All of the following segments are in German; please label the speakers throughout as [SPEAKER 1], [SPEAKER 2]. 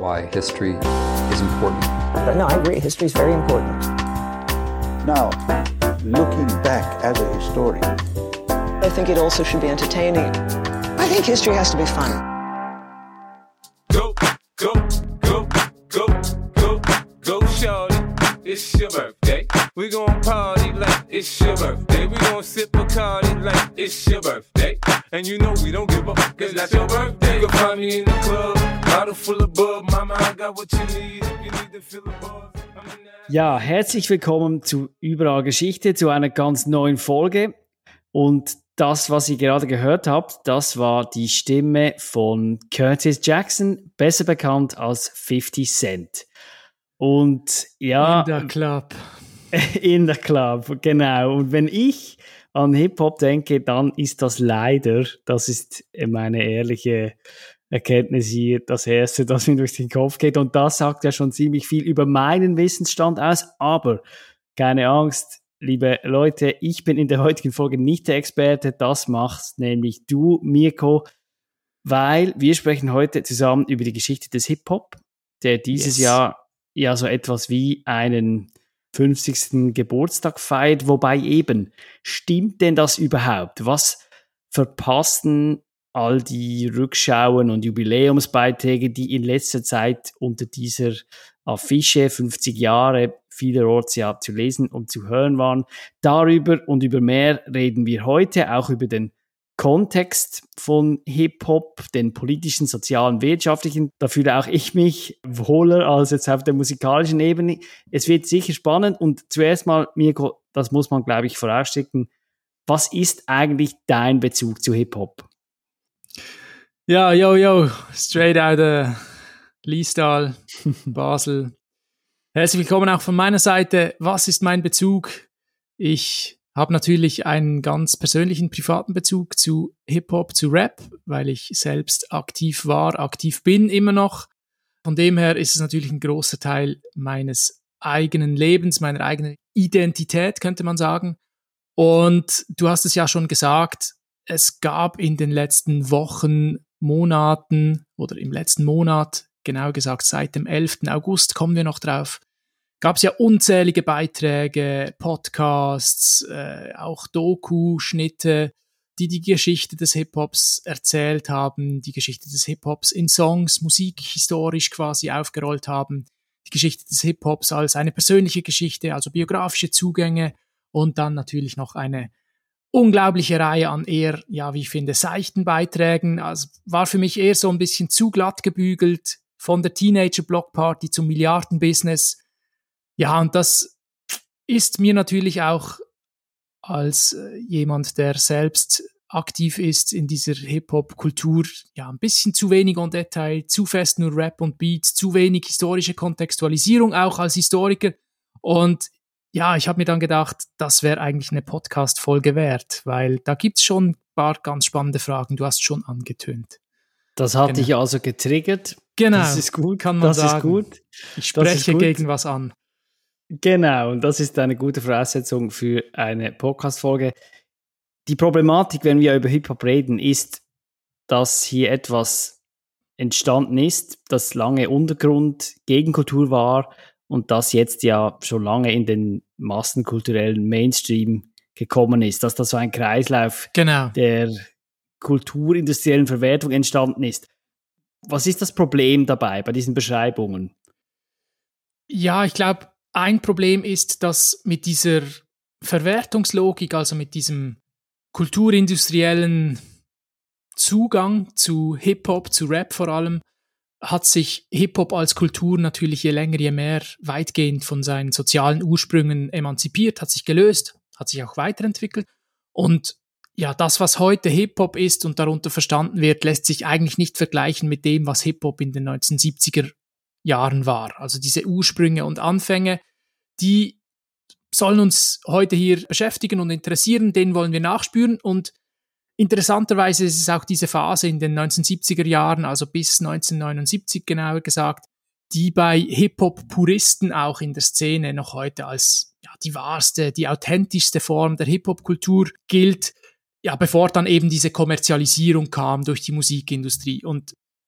[SPEAKER 1] why history is important.
[SPEAKER 2] But no, I agree. History is very important.
[SPEAKER 3] Now, looking back as a historian,
[SPEAKER 2] I think it also should be entertaining. I think history has to be fun.
[SPEAKER 4] Go, go, go, go, go, go, shorty. It's your birthday. We gon' party like it's your birthday. We gon' sip Bacardi like it's your birthday. And you know we don't give up, cause that's your birthday. You'll find me in the club, bottle full of bub. Mama, I got what you need if you need to feel the buzz.
[SPEAKER 5] Ja, herzlich willkommen zu Überall Geschichte, zu einer ganz neuen Folge. Und das, was ihr gerade gehört habt, das war die Stimme von Curtis Jackson, besser bekannt als 50 Cent. Und ja...
[SPEAKER 6] In der Club.
[SPEAKER 5] In der Club, genau. Und wenn ich an Hip-Hop denke, dann ist das leider, das ist meine ehrliche Erkenntnis hier, das Erste, das mir durch den Kopf geht. Und das sagt ja schon ziemlich viel über meinen Wissensstand aus. Aber keine Angst, liebe Leute, ich bin in der heutigen Folge nicht der Experte. Das machst nämlich du, Mirko, weil wir sprechen heute zusammen über die Geschichte des Hip-Hop, der dieses Jahr ja so etwas wie einen 50. Geburtstag feiert, wobei eben, stimmt denn das überhaupt? Was verpassten all die Rückschauen und Jubiläumsbeiträge, die in letzter Zeit unter dieser Affische 50 Jahre vielerorts ja zu lesen und zu hören waren? Darüber und über mehr reden wir heute, auch über den Kontext von Hip-Hop, den politischen, sozialen, wirtschaftlichen. Da fühle auch ich mich wohler als jetzt auf der musikalischen Ebene. Es wird sicher spannend und zuerst mal, Mirko, das muss man, glaube ich, vorausschicken. Was ist eigentlich dein Bezug zu Hip-Hop?
[SPEAKER 6] Ja, yo, straight out of Liestal, Basel. Herzlich willkommen auch von meiner Seite. Was ist mein Bezug? Ich habe natürlich einen ganz persönlichen, privaten Bezug zu Hip-Hop, zu Rap, weil ich selbst aktiv war, aktiv bin immer noch. Von dem her ist es natürlich ein großer Teil meines eigenen Lebens, meiner eigenen Identität, könnte man sagen. Und du hast es ja schon gesagt, es gab in den letzten Wochen, Monaten oder im letzten Monat, genau gesagt seit dem 11. August, kommen wir noch drauf, gab es ja unzählige Beiträge, Podcasts, auch Doku-Schnitte, die die Geschichte des Hip-Hops erzählt haben, die Geschichte des Hip-Hops in Songs, musikhistorisch quasi aufgerollt haben, die Geschichte des Hip-Hops als eine persönliche Geschichte, also biografische Zugänge und dann natürlich noch eine unglaubliche Reihe an eher, ja, wie ich finde, seichten Beiträgen. Also war für mich eher so ein bisschen zu glatt gebügelt, von der Teenager-Blockparty zum Milliardenbusiness. Ja, und das ist mir natürlich auch als jemand, der selbst aktiv ist in dieser Hip-Hop-Kultur, ja, ein bisschen zu wenig en Detail, zu fest nur Rap und Beats, zu wenig historische Kontextualisierung, auch als Historiker. Und ja, ich habe mir dann gedacht, das wäre eigentlich eine Podcast-Folge wert, weil da gibt's schon ein paar ganz spannende Fragen, du hast schon angetönt.
[SPEAKER 5] Das hat dich also getriggert.
[SPEAKER 6] Genau,
[SPEAKER 5] das ist gut,
[SPEAKER 6] kann man sagen.
[SPEAKER 5] Ist gut.
[SPEAKER 6] Ich spreche gegen was an.
[SPEAKER 5] Genau, und das ist eine gute Voraussetzung für eine Podcast-Folge. Die Problematik, wenn wir über Hip-Hop reden, ist, dass hier etwas entstanden ist, das lange Untergrund, Gegenkultur war und das jetzt ja schon lange in den massenkulturellen Mainstream gekommen ist, dass da so ein Kreislauf der kulturindustriellen Verwertung entstanden ist. Was ist das Problem dabei bei diesen Beschreibungen?
[SPEAKER 6] Ja, ich glaube, ein Problem ist, dass mit dieser Verwertungslogik, also mit diesem kulturindustriellen Zugang zu Hip-Hop, zu Rap vor allem, hat sich Hip-Hop als Kultur natürlich je länger, je mehr weitgehend von seinen sozialen Ursprüngen emanzipiert, hat sich gelöst, hat sich auch weiterentwickelt. Und ja, das, was heute Hip-Hop ist und darunter verstanden wird, lässt sich eigentlich nicht vergleichen mit dem, was Hip-Hop in den 1970er Jahren war. Also diese Ursprünge und Anfänge, die sollen uns heute hier beschäftigen und interessieren, denen wollen wir nachspüren. Und interessanterweise ist es auch diese Phase in den 1970er Jahren, also bis 1979 genauer gesagt, die bei Hip-Hop-Puristen auch in der Szene noch heute als die wahrste, die authentischste Form der Hip-Hop-Kultur gilt, ja, bevor dann eben diese Kommerzialisierung kam durch die Musikindustrie. Und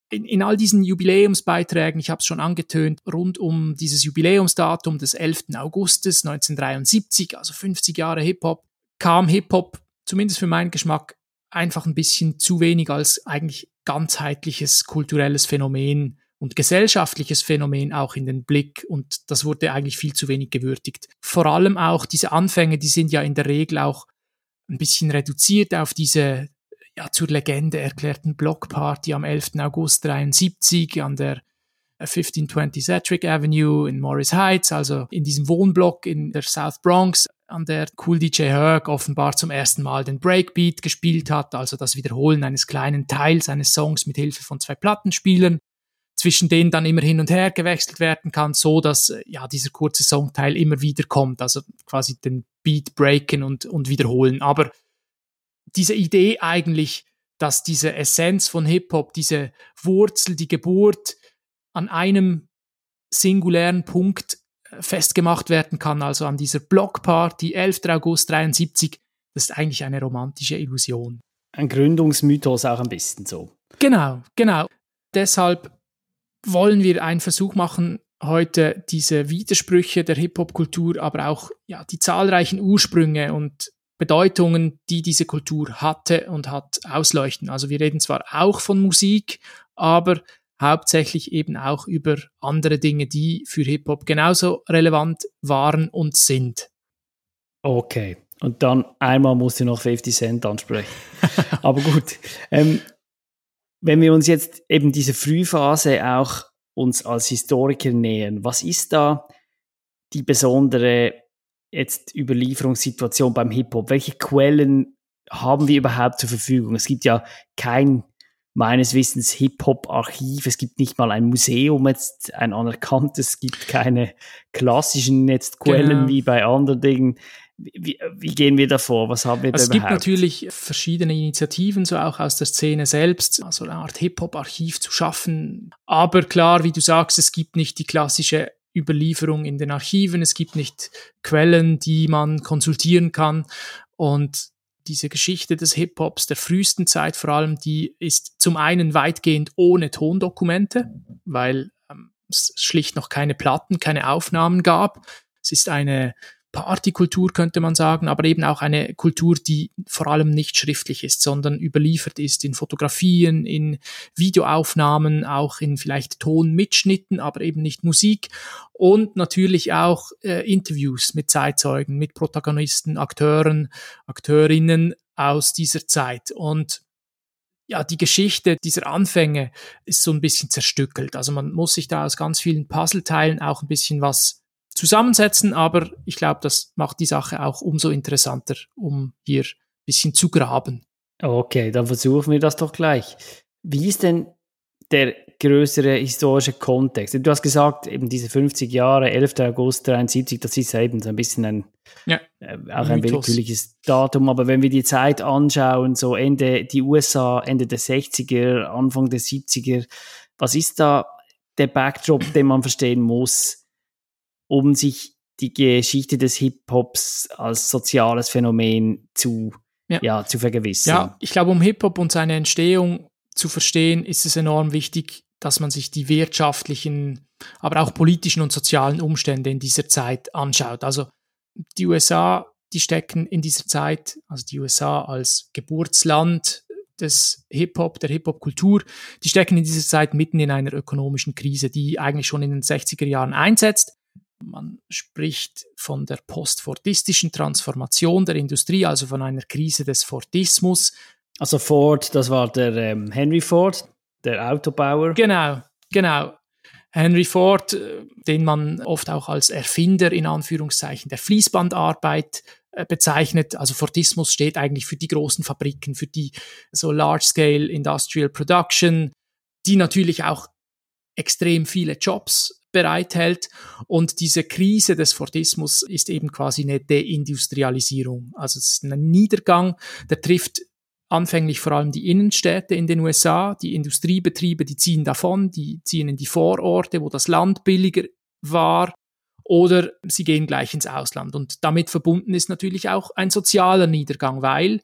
[SPEAKER 6] in all diesen Jubiläumsbeiträgen, ich habe es schon angetönt, rund um dieses Jubiläumsdatum des 11. Augustes 1973, also 50 Jahre Hip-Hop, kam Hip-Hop, zumindest für meinen Geschmack, einfach ein bisschen zu wenig als eigentlich ganzheitliches kulturelles Phänomen und gesellschaftliches Phänomen auch in den Blick, und das wurde eigentlich viel zu wenig gewürdigt. Vor allem auch diese Anfänge, die sind ja in der Regel auch ein bisschen reduziert auf diese zur Legende erklärten Blockparty am 11. August 1973 an der 1520 Sedgwick Avenue in Morris Heights, also in diesem Wohnblock in der South Bronx, an der Kool DJ Herc offenbar zum ersten Mal den Breakbeat gespielt hat, also das Wiederholen eines kleinen Teils eines Songs mit Hilfe von 2 Plattenspielern, zwischen denen dann immer hin und her gewechselt werden kann, so dass dieser kurze Songteil immer wieder kommt, also quasi den Beat breaken und wiederholen. Aber diese Idee eigentlich, dass diese Essenz von Hip-Hop, diese Wurzel, die Geburt an einem singulären Punkt festgemacht werden kann, also an dieser Blockparty 11. August 1973, das ist eigentlich eine romantische Illusion.
[SPEAKER 5] Ein Gründungsmythos auch ein bisschen so.
[SPEAKER 6] Genau. Deshalb wollen wir einen Versuch machen, heute diese Widersprüche der Hip-Hop-Kultur, aber auch die zahlreichen Ursprünge und Bedeutungen, die diese Kultur hatte und hat, ausleuchten. Also wir reden zwar auch von Musik, aber hauptsächlich eben auch über andere Dinge, die für Hip-Hop genauso relevant waren und sind.
[SPEAKER 5] Okay, und dann einmal musst du noch 50 Cent ansprechen. Aber gut, wenn wir uns jetzt eben diese Frühphase auch uns als Historiker nähern, was ist da die besondere jetzt Überlieferungssituation beim Hip-Hop? Welche Quellen haben wir überhaupt zur Verfügung? Es gibt ja kein, meines Wissens, Hip-Hop-Archiv. Es gibt nicht mal ein Museum, jetzt ein anerkanntes. Es gibt keine klassischen jetzt Quellen wie bei anderen Dingen. Wie gehen wir da vor? Was haben wir da überhaupt?
[SPEAKER 6] Es gibt natürlich verschiedene Initiativen, so auch aus der Szene selbst, also eine Art Hip-Hop-Archiv zu schaffen. Aber klar, wie du sagst, es gibt nicht die klassische Überlieferung in den Archiven, es gibt nicht Quellen, die man konsultieren kann, und diese Geschichte des Hip-Hops der frühesten Zeit vor allem, die ist zum einen weitgehend ohne Tondokumente, weil es schlicht noch keine Platten, keine Aufnahmen gab. Es ist eine Partykultur, könnte man sagen, aber eben auch eine Kultur, die vor allem nicht schriftlich ist, sondern überliefert ist in Fotografien, in Videoaufnahmen, auch in vielleicht Tonmitschnitten, aber eben nicht Musik, und natürlich auch Interviews mit Zeitzeugen, mit Protagonisten, Akteuren, Akteurinnen aus dieser Zeit. Und die Geschichte dieser Anfänge ist so ein bisschen zerstückelt. Also man muss sich da aus ganz vielen Puzzleteilen auch ein bisschen was zusammensetzen, aber ich glaube, das macht die Sache auch umso interessanter, um hier ein bisschen zu graben. Okay,
[SPEAKER 5] dann versuchen wir das doch gleich. Wie ist denn der größere historische Kontext? Du hast gesagt, eben diese 50 Jahre, 11. August 1973, das ist ja eben so ein bisschen auch ein willkürliches Datum, aber wenn wir die Zeit anschauen, so die USA, Ende der 60er, Anfang der 70er, was ist da der Backdrop, den man verstehen muss, um sich die Geschichte des Hip-Hops als soziales Phänomen zu vergewissern?
[SPEAKER 6] Ja, ich glaube, um Hip-Hop und seine Entstehung zu verstehen, ist es enorm wichtig, dass man sich die wirtschaftlichen, aber auch politischen und sozialen Umstände in dieser Zeit anschaut. Also die USA, die stecken in dieser Zeit, also die USA als Geburtsland des Hip-Hop, der Hip-Hop-Kultur, die stecken in dieser Zeit mitten in einer ökonomischen Krise, die eigentlich schon in den 60er Jahren einsetzt. Man spricht von der postfordistischen Transformation der Industrie, also von einer Krise des Fordismus.
[SPEAKER 5] Also Ford, das war der Henry Ford, der Autobauer.
[SPEAKER 6] Genau. Henry Ford, den man oft auch als Erfinder in Anführungszeichen der Fließbandarbeit bezeichnet. Also Fordismus steht eigentlich für die großen Fabriken, für die so Large-Scale Industrial Production, die natürlich auch extrem viele Jobs bereithält, und diese Krise des Fordismus ist eben quasi eine Deindustrialisierung. Also es ist ein Niedergang, der trifft anfänglich vor allem die Innenstädte in den USA, die Industriebetriebe, die ziehen davon, die ziehen in die Vororte, wo das Land billiger war, oder sie gehen gleich ins Ausland. Und damit verbunden ist natürlich auch ein sozialer Niedergang, weil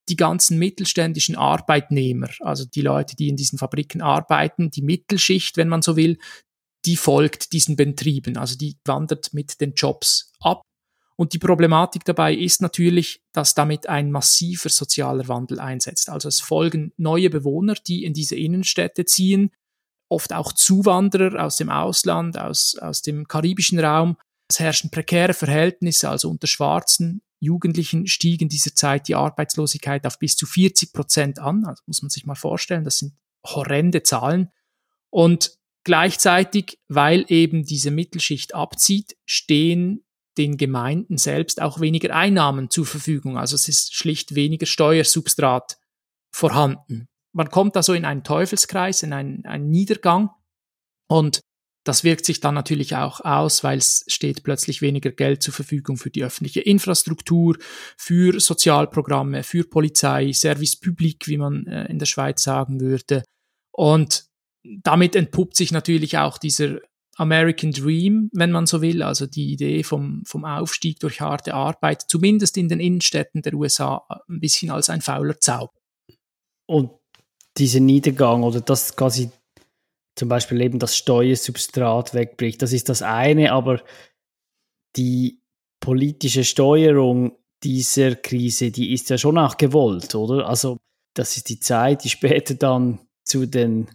[SPEAKER 6] die ganzen mittelständischen Arbeitnehmer, also die Leute, die in diesen Fabriken arbeiten, die Mittelschicht, wenn man so will, die folgt diesen Betrieben, also die wandert mit den Jobs ab. Und die Problematik dabei ist natürlich, dass damit ein massiver sozialer Wandel einsetzt. Also es folgen neue Bewohner, die in diese Innenstädte ziehen, oft auch Zuwanderer aus dem Ausland, aus dem karibischen Raum. Es herrschen prekäre Verhältnisse, also unter schwarzen Jugendlichen stieg in dieser Zeit die Arbeitslosigkeit auf bis zu 40% an. Also muss man sich mal vorstellen, das sind horrende Zahlen. Und gleichzeitig, weil eben diese Mittelschicht abzieht, stehen den Gemeinden selbst auch weniger Einnahmen zur Verfügung. Also es ist schlicht weniger Steuersubstrat vorhanden. Man kommt also in einen Teufelskreis, in einen Niedergang, und das wirkt sich dann natürlich auch aus, weil es steht plötzlich weniger Geld zur Verfügung für die öffentliche Infrastruktur, für Sozialprogramme, für Polizei, Service Public, wie man in der Schweiz sagen würde. Und damit entpuppt sich natürlich auch dieser American Dream, wenn man so will, also die Idee vom Aufstieg durch harte Arbeit, zumindest in den Innenstädten der USA, ein bisschen als ein fauler Zauber.
[SPEAKER 5] Und dieser Niedergang oder das quasi zum Beispiel eben das Steuersubstrat wegbricht, das ist das eine, aber die politische Steuerung dieser Krise, die ist ja schon auch gewollt, oder? Also das ist die Zeit, die später dann zu den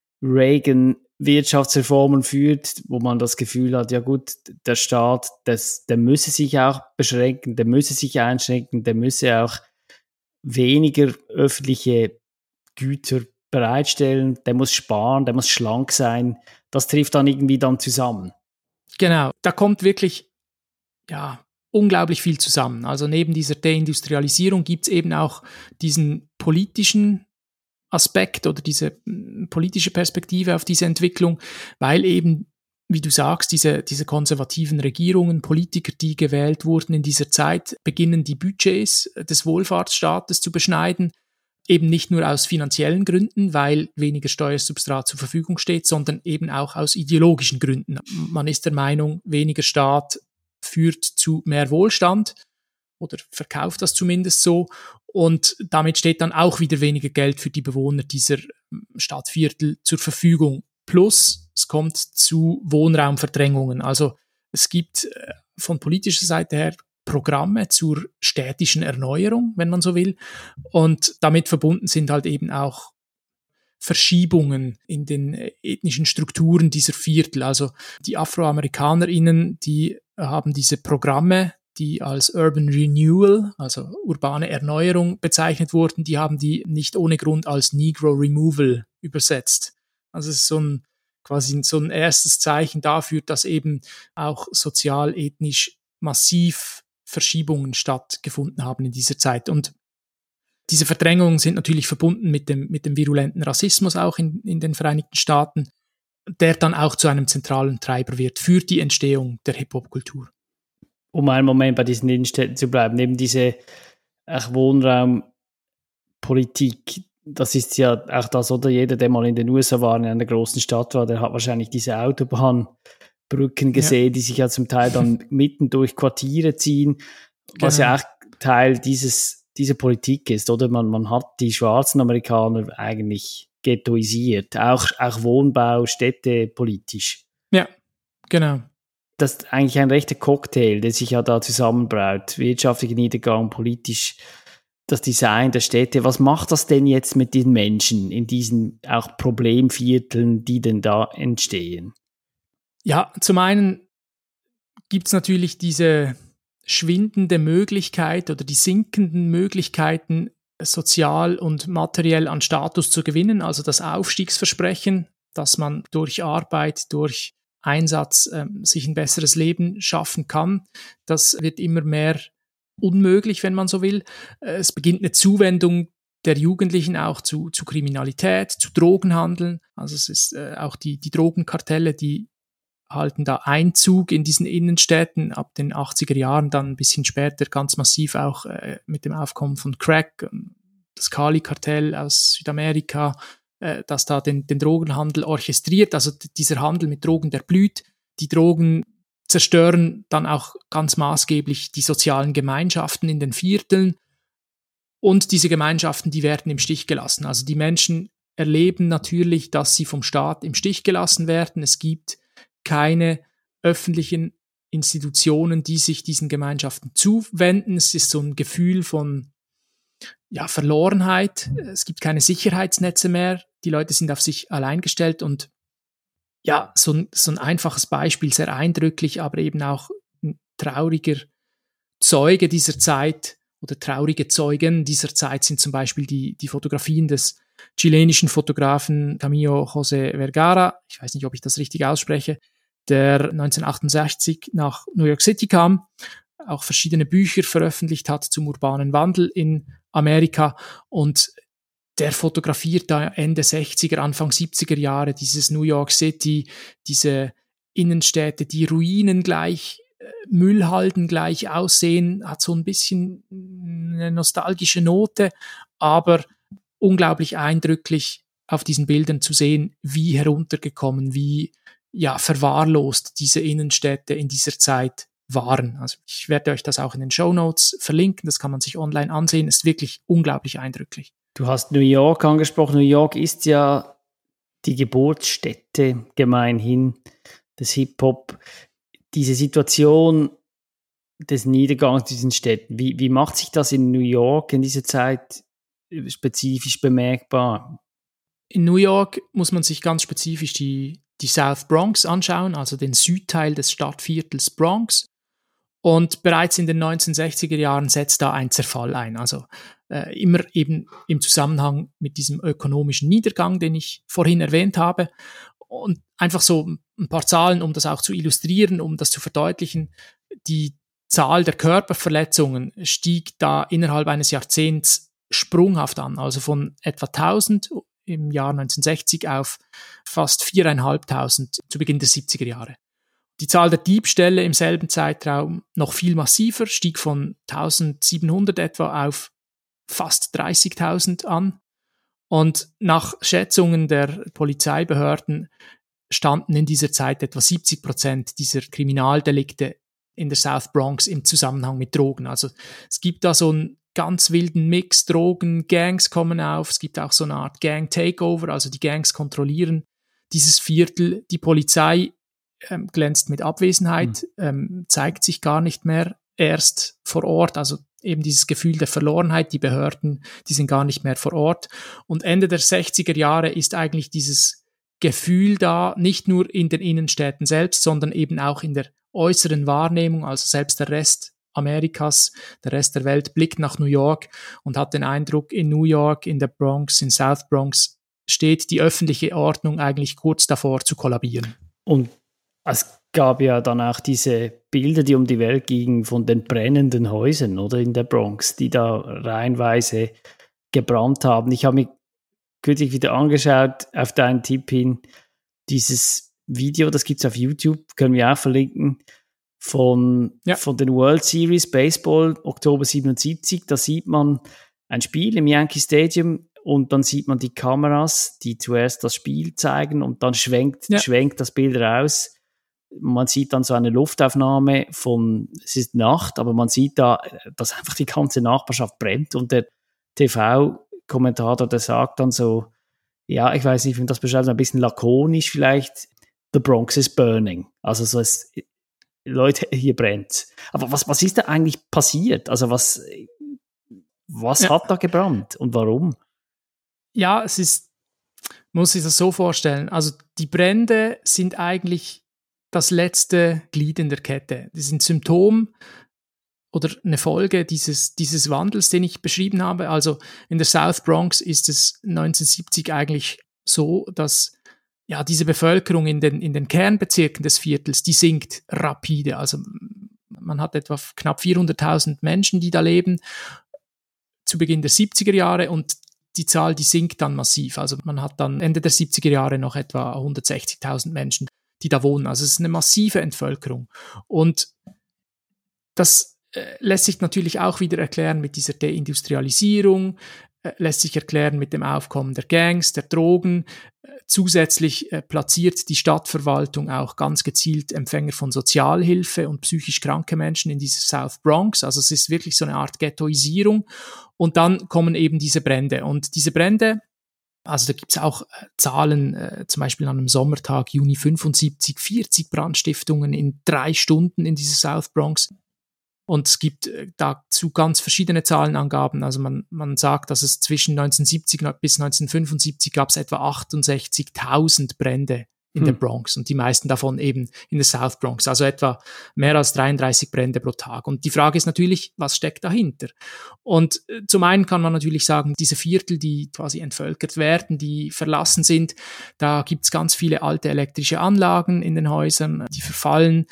[SPEAKER 5] Reagan-Wirtschaftsreformen führt, wo man das Gefühl hat, ja gut, der Staat, der müsse sich auch beschränken, der müsse sich einschränken, der müsse auch weniger öffentliche Güter bereitstellen, der muss sparen, der muss schlank sein. Das trifft dann irgendwie dann zusammen.
[SPEAKER 6] Genau, da kommt wirklich unglaublich viel zusammen. Also neben dieser Deindustrialisierung gibt es eben auch diesen politischen Aspekt oder diese politische Perspektive auf diese Entwicklung, weil eben, wie du sagst, diese konservativen Regierungen, Politiker, die gewählt wurden in dieser Zeit, beginnen die Budgets des Wohlfahrtsstaates zu beschneiden, eben nicht nur aus finanziellen Gründen, weil weniger Steuersubstrat zur Verfügung steht, sondern eben auch aus ideologischen Gründen. Man ist der Meinung, weniger Staat führt zu mehr Wohlstand oder verkauft das zumindest so, und damit steht dann auch wieder weniger Geld für die Bewohner dieser Stadtviertel zur Verfügung. Plus, es kommt zu Wohnraumverdrängungen. Also es gibt von politischer Seite her Programme zur städtischen Erneuerung, wenn man so will. Und damit verbunden sind halt eben auch Verschiebungen in den ethnischen Strukturen dieser Viertel. Also die AfroamerikanerInnen, die haben diese Programme, die als Urban Renewal, also urbane Erneuerung bezeichnet wurden, die haben die nicht ohne Grund als Negro Removal übersetzt. Also es ist quasi so ein erstes Zeichen dafür, dass eben auch sozial-ethnisch massiv Verschiebungen stattgefunden haben in dieser Zeit. Und diese Verdrängungen sind natürlich verbunden mit dem virulenten Rassismus auch in den Vereinigten Staaten, der dann auch zu einem zentralen Treiber wird für die Entstehung der Hip-Hop-Kultur.
[SPEAKER 5] Um einen Moment bei diesen Innenstädten zu bleiben, neben diese Wohnraumpolitik, das ist ja auch das, oder? Jeder, der mal in den USA war, in einer großen Stadt war, der hat wahrscheinlich diese Autobahnbrücken gesehen, die sich ja zum Teil dann mitten durch Quartiere ziehen, was ja auch Teil dieser Politik ist, oder? Man hat die schwarzen Amerikaner eigentlich ghettoisiert, auch Wohnbau, Städte politisch.
[SPEAKER 6] Ja, genau.
[SPEAKER 5] Das ist eigentlich ein rechter Cocktail, der sich ja da zusammenbraut. Wirtschaftlicher Niedergang, politisch, das Design der Städte. Was macht das denn jetzt mit den Menschen in diesen auch Problemvierteln, die denn da entstehen?
[SPEAKER 6] Ja, zum einen gibt es natürlich diese schwindende Möglichkeit oder die sinkenden Möglichkeiten, sozial und materiell an Status zu gewinnen, also das Aufstiegsversprechen, dass man durch Arbeit, durch Einsatz sich ein besseres Leben schaffen kann. Das wird immer mehr unmöglich, wenn man so will. Es beginnt eine Zuwendung der Jugendlichen auch zu Kriminalität, zu Drogenhandeln. Also es ist auch die Drogenkartelle, die halten da Einzug in diesen Innenstädten ab den 80er Jahren, dann ein bisschen später ganz massiv auch mit dem Aufkommen von Crack, das Cali-Kartell aus Südamerika, das da den Drogenhandel orchestriert. Also dieser Handel mit Drogen, der blüht. Die Drogen zerstören dann auch ganz maßgeblich die sozialen Gemeinschaften in den Vierteln. Und diese Gemeinschaften, die werden im Stich gelassen. Also die Menschen erleben natürlich, dass sie vom Staat im Stich gelassen werden. Es gibt keine öffentlichen Institutionen, die sich diesen Gemeinschaften zuwenden. Es ist so ein Gefühl von Verlorenheit. Es gibt keine Sicherheitsnetze mehr. Die Leute sind auf sich allein gestellt und ja, so ein einfaches Beispiel, sehr eindrücklich, aber eben auch ein trauriger Zeuge dieser Zeit oder traurige Zeugen dieser Zeit sind zum Beispiel die Fotografien des chilenischen Fotografen Camilo José Vergara, ich weiß nicht, ob ich das richtig ausspreche, der 1968 nach New York City kam, auch verschiedene Bücher veröffentlicht hat zum urbanen Wandel in Amerika und der fotografiert da Ende 60er, Anfang 70er Jahre dieses New York City, diese Innenstädte, die Ruinen gleich, Müllhalden gleich aussehen, hat so ein bisschen eine nostalgische Note, aber unglaublich eindrücklich auf diesen Bildern zu sehen, wie heruntergekommen, wie verwahrlost diese Innenstädte in dieser Zeit waren. Also ich werde euch das auch in den Shownotes verlinken, das kann man sich online ansehen, ist wirklich unglaublich eindrücklich.
[SPEAKER 5] Du hast New York angesprochen. New York ist ja die Geburtsstätte gemeinhin des Hip-Hop. Diese Situation des Niedergangs diesen Städten, wie macht sich das in New York in dieser Zeit spezifisch bemerkbar?
[SPEAKER 6] In New York muss man sich ganz spezifisch die South Bronx anschauen, also den Südteil des Stadtviertels Bronx. Und bereits in den 1960er Jahren setzt da ein Zerfall ein. Also immer eben im Zusammenhang mit diesem ökonomischen Niedergang, den ich vorhin erwähnt habe. Und einfach so ein paar Zahlen, um das auch zu illustrieren, um das zu verdeutlichen. Die Zahl der Körperverletzungen stieg da innerhalb eines Jahrzehnts sprunghaft an. Also von etwa 1000 im Jahr 1960 auf fast 4.500 zu Beginn der 70er Jahre. Die Zahl der Diebstähle im selben Zeitraum noch viel massiver, stieg von 1.700 etwa auf fast 30.000 an. Und nach Schätzungen der Polizeibehörden standen in dieser Zeit etwa 70% dieser Kriminaldelikte in der South Bronx im Zusammenhang mit Drogen. Also es gibt da so einen ganz wilden Mix, Drogen, Gangs kommen auf, es gibt auch so eine Art Gang-Takeover, also die Gangs kontrollieren dieses Viertel. Die Polizei glänzt mit Abwesenheit, zeigt sich gar nicht mehr erst vor Ort, also eben dieses Gefühl der Verlorenheit, die Behörden, die sind gar nicht mehr vor Ort. Und Ende der 60er Jahre ist eigentlich dieses Gefühl da, nicht nur in den Innenstädten selbst, sondern eben auch in der äußeren Wahrnehmung, also selbst der Rest Amerikas, der Rest der Welt blickt nach New York und hat den Eindruck, in New York, in der Bronx, in South Bronx steht die öffentliche Ordnung eigentlich kurz davor zu kollabieren.
[SPEAKER 5] Und es gab ja dann auch diese Bilder, die um die Welt gingen von den brennenden Häusern, oder, in der Bronx, die da reihenweise gebrannt haben. Ich habe mir kürzlich wieder angeschaut, auf deinen Tipp hin, dieses Video, das gibt es auf YouTube, können wir auch verlinken, von den World Series Baseball, Oktober 77. Da sieht man ein Spiel im Yankee Stadium und dann sieht man die Kameras, die zuerst das Spiel zeigen und dann schwenkt das Bild raus. Man sieht dann so eine Luftaufnahme es ist Nacht, aber man sieht da, dass einfach die ganze Nachbarschaft brennt und der TV-Kommentator, der sagt dann so, ja, ich weiß nicht, wie man das beschreibt, ein bisschen lakonisch vielleicht, the Bronx is burning. Also so Leute, hier brennt. Aber was ist da eigentlich passiert? Also was hat da gebrannt und warum?
[SPEAKER 6] Ja, muss sich das so vorstellen. Also die Brände sind eigentlich das letzte Glied in der Kette. Das sind Symptom oder eine Folge dieses Wandels, den ich beschrieben habe. Also in der South Bronx ist es 1970 eigentlich so, dass diese Bevölkerung in den Kernbezirken des Viertels, die sinkt rapide. Also man hat etwa knapp 400.000 Menschen, die da leben, zu Beginn der 70er Jahre und die Zahl, die sinkt dann massiv. Also man hat dann Ende der 70er Jahre noch etwa 160.000 Menschen, die da wohnen. Also es ist eine massive Entvölkerung. Und das lässt sich natürlich auch wieder erklären mit dieser Deindustrialisierung, lässt sich erklären mit dem Aufkommen der Gangs, der Drogen. Zusätzlich platziert die Stadtverwaltung auch ganz gezielt Empfänger von Sozialhilfe und psychisch kranke Menschen in dieser South Bronx. Also es ist wirklich so eine Art Ghettoisierung. Und dann kommen eben diese Brände. Und diese Brände, also da gibt's auch Zahlen, zum Beispiel an einem Sommertag, Juni 75, 40 Brandstiftungen in 3 Stunden in dieser South Bronx. Und es gibt dazu ganz verschiedene Zahlenangaben. Also man sagt, dass es zwischen 1970 bis 1975 gab es etwa 68.000 Brände in der Bronx und die meisten davon eben in der South Bronx, also etwa mehr als 33 Brände pro Tag. Und die Frage ist natürlich, was steckt dahinter? Und zum einen kann man natürlich sagen, diese Viertel, die quasi entvölkert werden, die verlassen sind, da gibt's ganz viele alte elektrische Anlagen in den Häusern, die verfallen,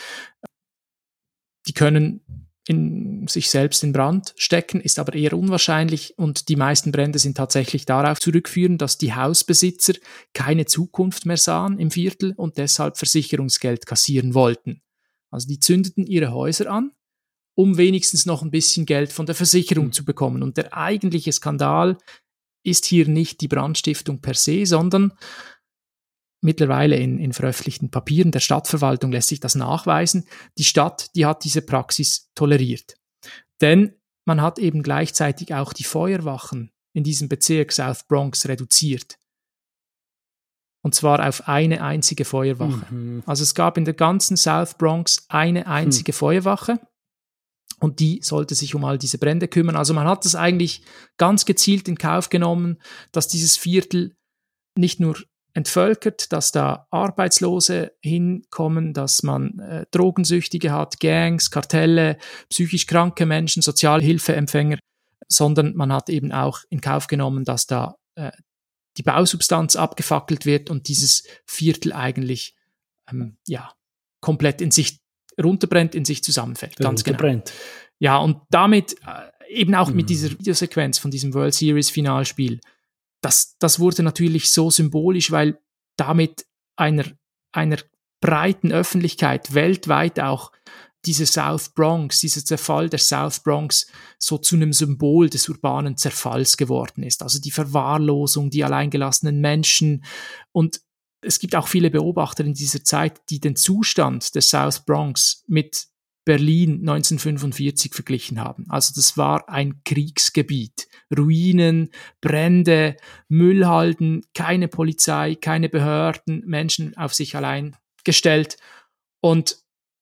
[SPEAKER 6] die können in sich selbst in Brand stecken, ist aber eher unwahrscheinlich und die meisten Brände sind tatsächlich darauf zurückführen, dass die Hausbesitzer keine Zukunft mehr sahen im Viertel und deshalb Versicherungsgeld kassieren wollten. Also die zündeten ihre Häuser an, um wenigstens noch ein bisschen Geld von der Versicherung zu bekommen. Und der eigentliche Skandal ist hier nicht die Brandstiftung per se, sondern mittlerweile in veröffentlichten Papieren der Stadtverwaltung lässt sich das nachweisen. Die Stadt, die hat diese Praxis toleriert. Denn man hat eben gleichzeitig auch die Feuerwachen in diesem Bezirk South Bronx reduziert. Und zwar auf eine einzige Feuerwache. Also es gab in der ganzen South Bronx eine einzige Feuerwache und die sollte sich um all diese Brände kümmern. Also man hat das eigentlich ganz gezielt in Kauf genommen, dass dieses Viertel nicht nur entvölkert, dass da Arbeitslose hinkommen, dass man Drogensüchtige hat, Gangs, Kartelle, psychisch kranke Menschen, Sozialhilfeempfänger, sondern man hat eben auch in Kauf genommen, dass da die Bausubstanz abgefackelt wird und dieses Viertel eigentlich komplett in sich runterbrennt, in sich zusammenfällt. Ganz genau. Ja, und damit eben auch mit dieser Videosequenz von diesem World Series Finalspiel, das wurde natürlich so symbolisch, weil damit einer breiten Öffentlichkeit weltweit auch diese South Bronx, dieser Zerfall der South Bronx so zu einem Symbol des urbanen Zerfalls geworden ist. Also die Verwahrlosung, die alleingelassenen Menschen. Und es gibt auch viele Beobachter in dieser Zeit, die den Zustand der South Bronx mit Berlin 1945 verglichen haben. Also das war ein Kriegsgebiet. Ruinen, Brände, Müllhalden, keine Polizei, keine Behörden, Menschen auf sich allein gestellt. Und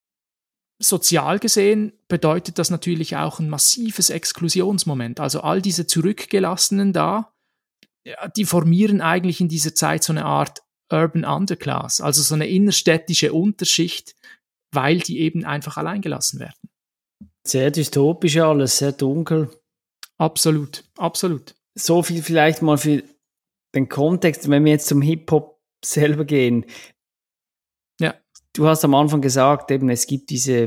[SPEAKER 6] sozial gesehen bedeutet das natürlich auch ein massives Exklusionsmoment. Also all diese Zurückgelassenen da, die formieren eigentlich in dieser Zeit so eine Art Urban Underclass, also so eine innerstädtische Unterschicht, weil die eben einfach alleingelassen werden.
[SPEAKER 5] Sehr dystopisch alles, sehr dunkel.
[SPEAKER 6] Absolut, absolut.
[SPEAKER 5] So viel vielleicht mal für den Kontext, wenn wir jetzt zum Hip-Hop selber gehen.
[SPEAKER 6] Ja.
[SPEAKER 5] Du hast am Anfang gesagt, eben es gibt die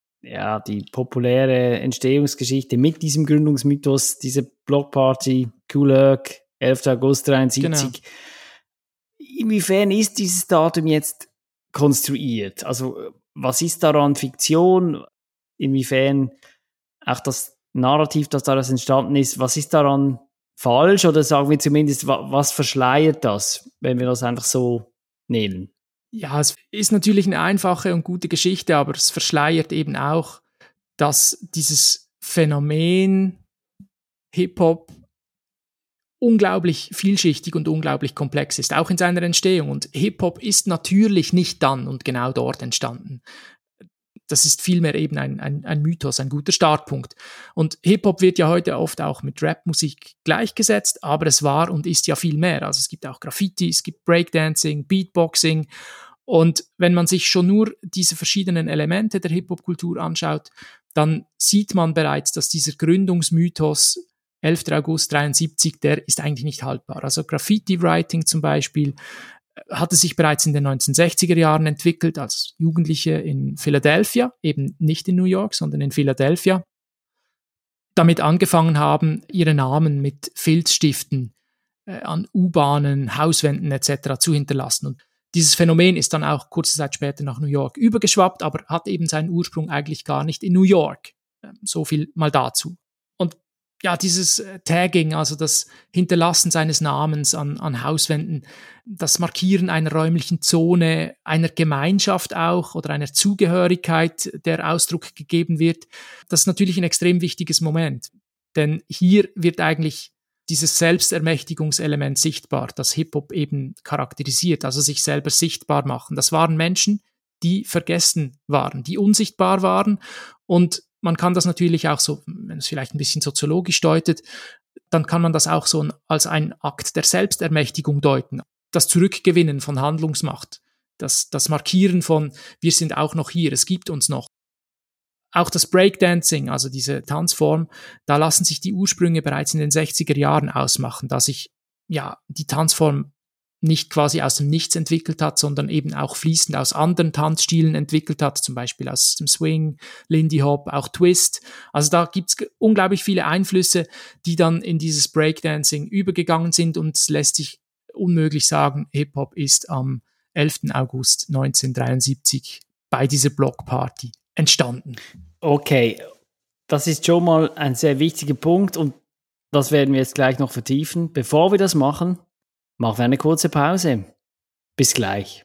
[SPEAKER 5] populäre Entstehungsgeschichte mit diesem Gründungsmythos, diese Blockparty, Kool Herc, 11. August 73. Genau. Inwiefern ist dieses Datum jetzt konstruiert? Also was ist daran Fiktion? Inwiefern auch das Narrativ, das daraus entstanden ist, was ist daran falsch? Oder sagen wir zumindest, was verschleiert das, wenn wir das einfach so nehmen?
[SPEAKER 6] Ja, es ist natürlich eine einfache und gute Geschichte, aber es verschleiert eben auch, dass dieses Phänomen Hip-Hop unglaublich vielschichtig und unglaublich komplex ist, auch in seiner Entstehung. Und Hip-Hop ist natürlich nicht dann und genau dort entstanden. Das ist vielmehr eben ein Mythos, ein guter Startpunkt. Und Hip-Hop wird ja heute oft auch mit Rap-Musik gleichgesetzt, aber es war und ist ja viel mehr. Also es gibt auch Graffiti, es gibt Breakdancing, Beatboxing. Und wenn man sich schon nur diese verschiedenen Elemente der Hip-Hop-Kultur anschaut, dann sieht man bereits, dass dieser Gründungsmythos 11. August 73, der ist eigentlich nicht haltbar. Also Graffiti-Writing zum Beispiel hatte sich bereits in den 1960er Jahren entwickelt als Jugendliche in Philadelphia, eben nicht in New York, sondern in Philadelphia, damit angefangen haben, ihre Namen mit Filzstiften an U-Bahnen, Hauswänden etc. zu hinterlassen. Und dieses Phänomen ist dann auch kurze Zeit später nach New York übergeschwappt, aber hat eben seinen Ursprung eigentlich gar nicht in New York. So viel mal dazu. Und ja, dieses Tagging, also das Hinterlassen seines Namens an Hauswänden, das Markieren einer räumlichen Zone, einer Gemeinschaft auch oder einer Zugehörigkeit, der Ausdruck gegeben wird, das ist natürlich ein extrem wichtiges Moment. Denn hier wird eigentlich dieses Selbstermächtigungselement sichtbar, das Hip-Hop eben charakterisiert, also sich selber sichtbar machen. Das waren Menschen, die vergessen waren, die unsichtbar waren. Und man kann das natürlich auch so, wenn es vielleicht ein bisschen soziologisch deutet, dann kann man das auch so als einen Akt der Selbstermächtigung deuten. Das Zurückgewinnen von Handlungsmacht, das Markieren von, wir sind auch noch hier, es gibt uns noch. Auch das Breakdancing, also diese Tanzform, da lassen sich die Ursprünge bereits in den 60er Jahren ausmachen, da sich die Tanzform nicht quasi aus dem Nichts entwickelt hat, sondern eben auch fließend aus anderen Tanzstilen entwickelt hat, zum Beispiel aus dem Swing, Lindy Hop, auch Twist. Also da gibt's unglaublich viele Einflüsse, die dann in dieses Breakdancing übergegangen sind, und es lässt sich unmöglich sagen, Hip-Hop ist am 11. August 1973 bei dieser Blockparty entstanden.
[SPEAKER 5] Okay, das ist schon mal ein sehr wichtiger Punkt und das werden wir jetzt gleich noch vertiefen. Bevor wir das machen wir eine kurze Pause. Bis gleich.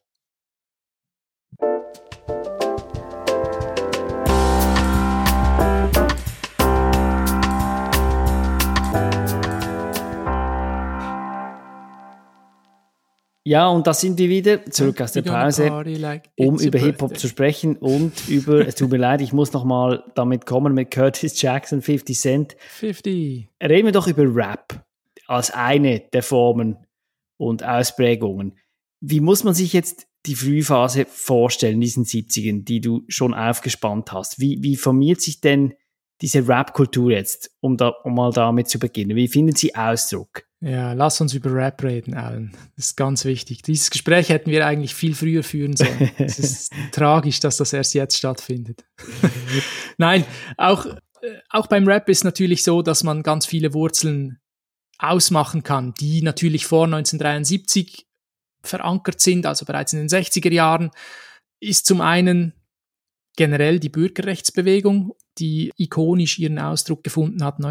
[SPEAKER 5] Ja, und da sind wir wieder zurück aus der Pause, um über Hip-Hop zu sprechen und über, es tut mir leid, ich muss nochmal damit kommen, mit Curtis Jackson, 50 Cent.
[SPEAKER 6] 50.
[SPEAKER 5] Reden wir doch über Rap als eine der Formen und Ausprägungen. Wie muss man sich jetzt die Frühphase vorstellen, in diesen 70ern, die du schon aufgespannt hast? Wie formiert sich denn diese Rap-Kultur jetzt, um mal damit zu beginnen? Wie findet sie Ausdruck?
[SPEAKER 6] Ja, lass uns über Rap reden, Alan. Das ist ganz wichtig. Dieses Gespräch hätten wir eigentlich viel früher führen sollen. Es ist tragisch, dass das erst jetzt stattfindet. Nein, auch beim Rap ist natürlich so, dass man ganz viele Wurzeln ausmachen kann, die natürlich vor 1973 verankert sind, also bereits in den 60er Jahren, ist zum einen generell die Bürgerrechtsbewegung, die ikonisch ihren Ausdruck gefunden hat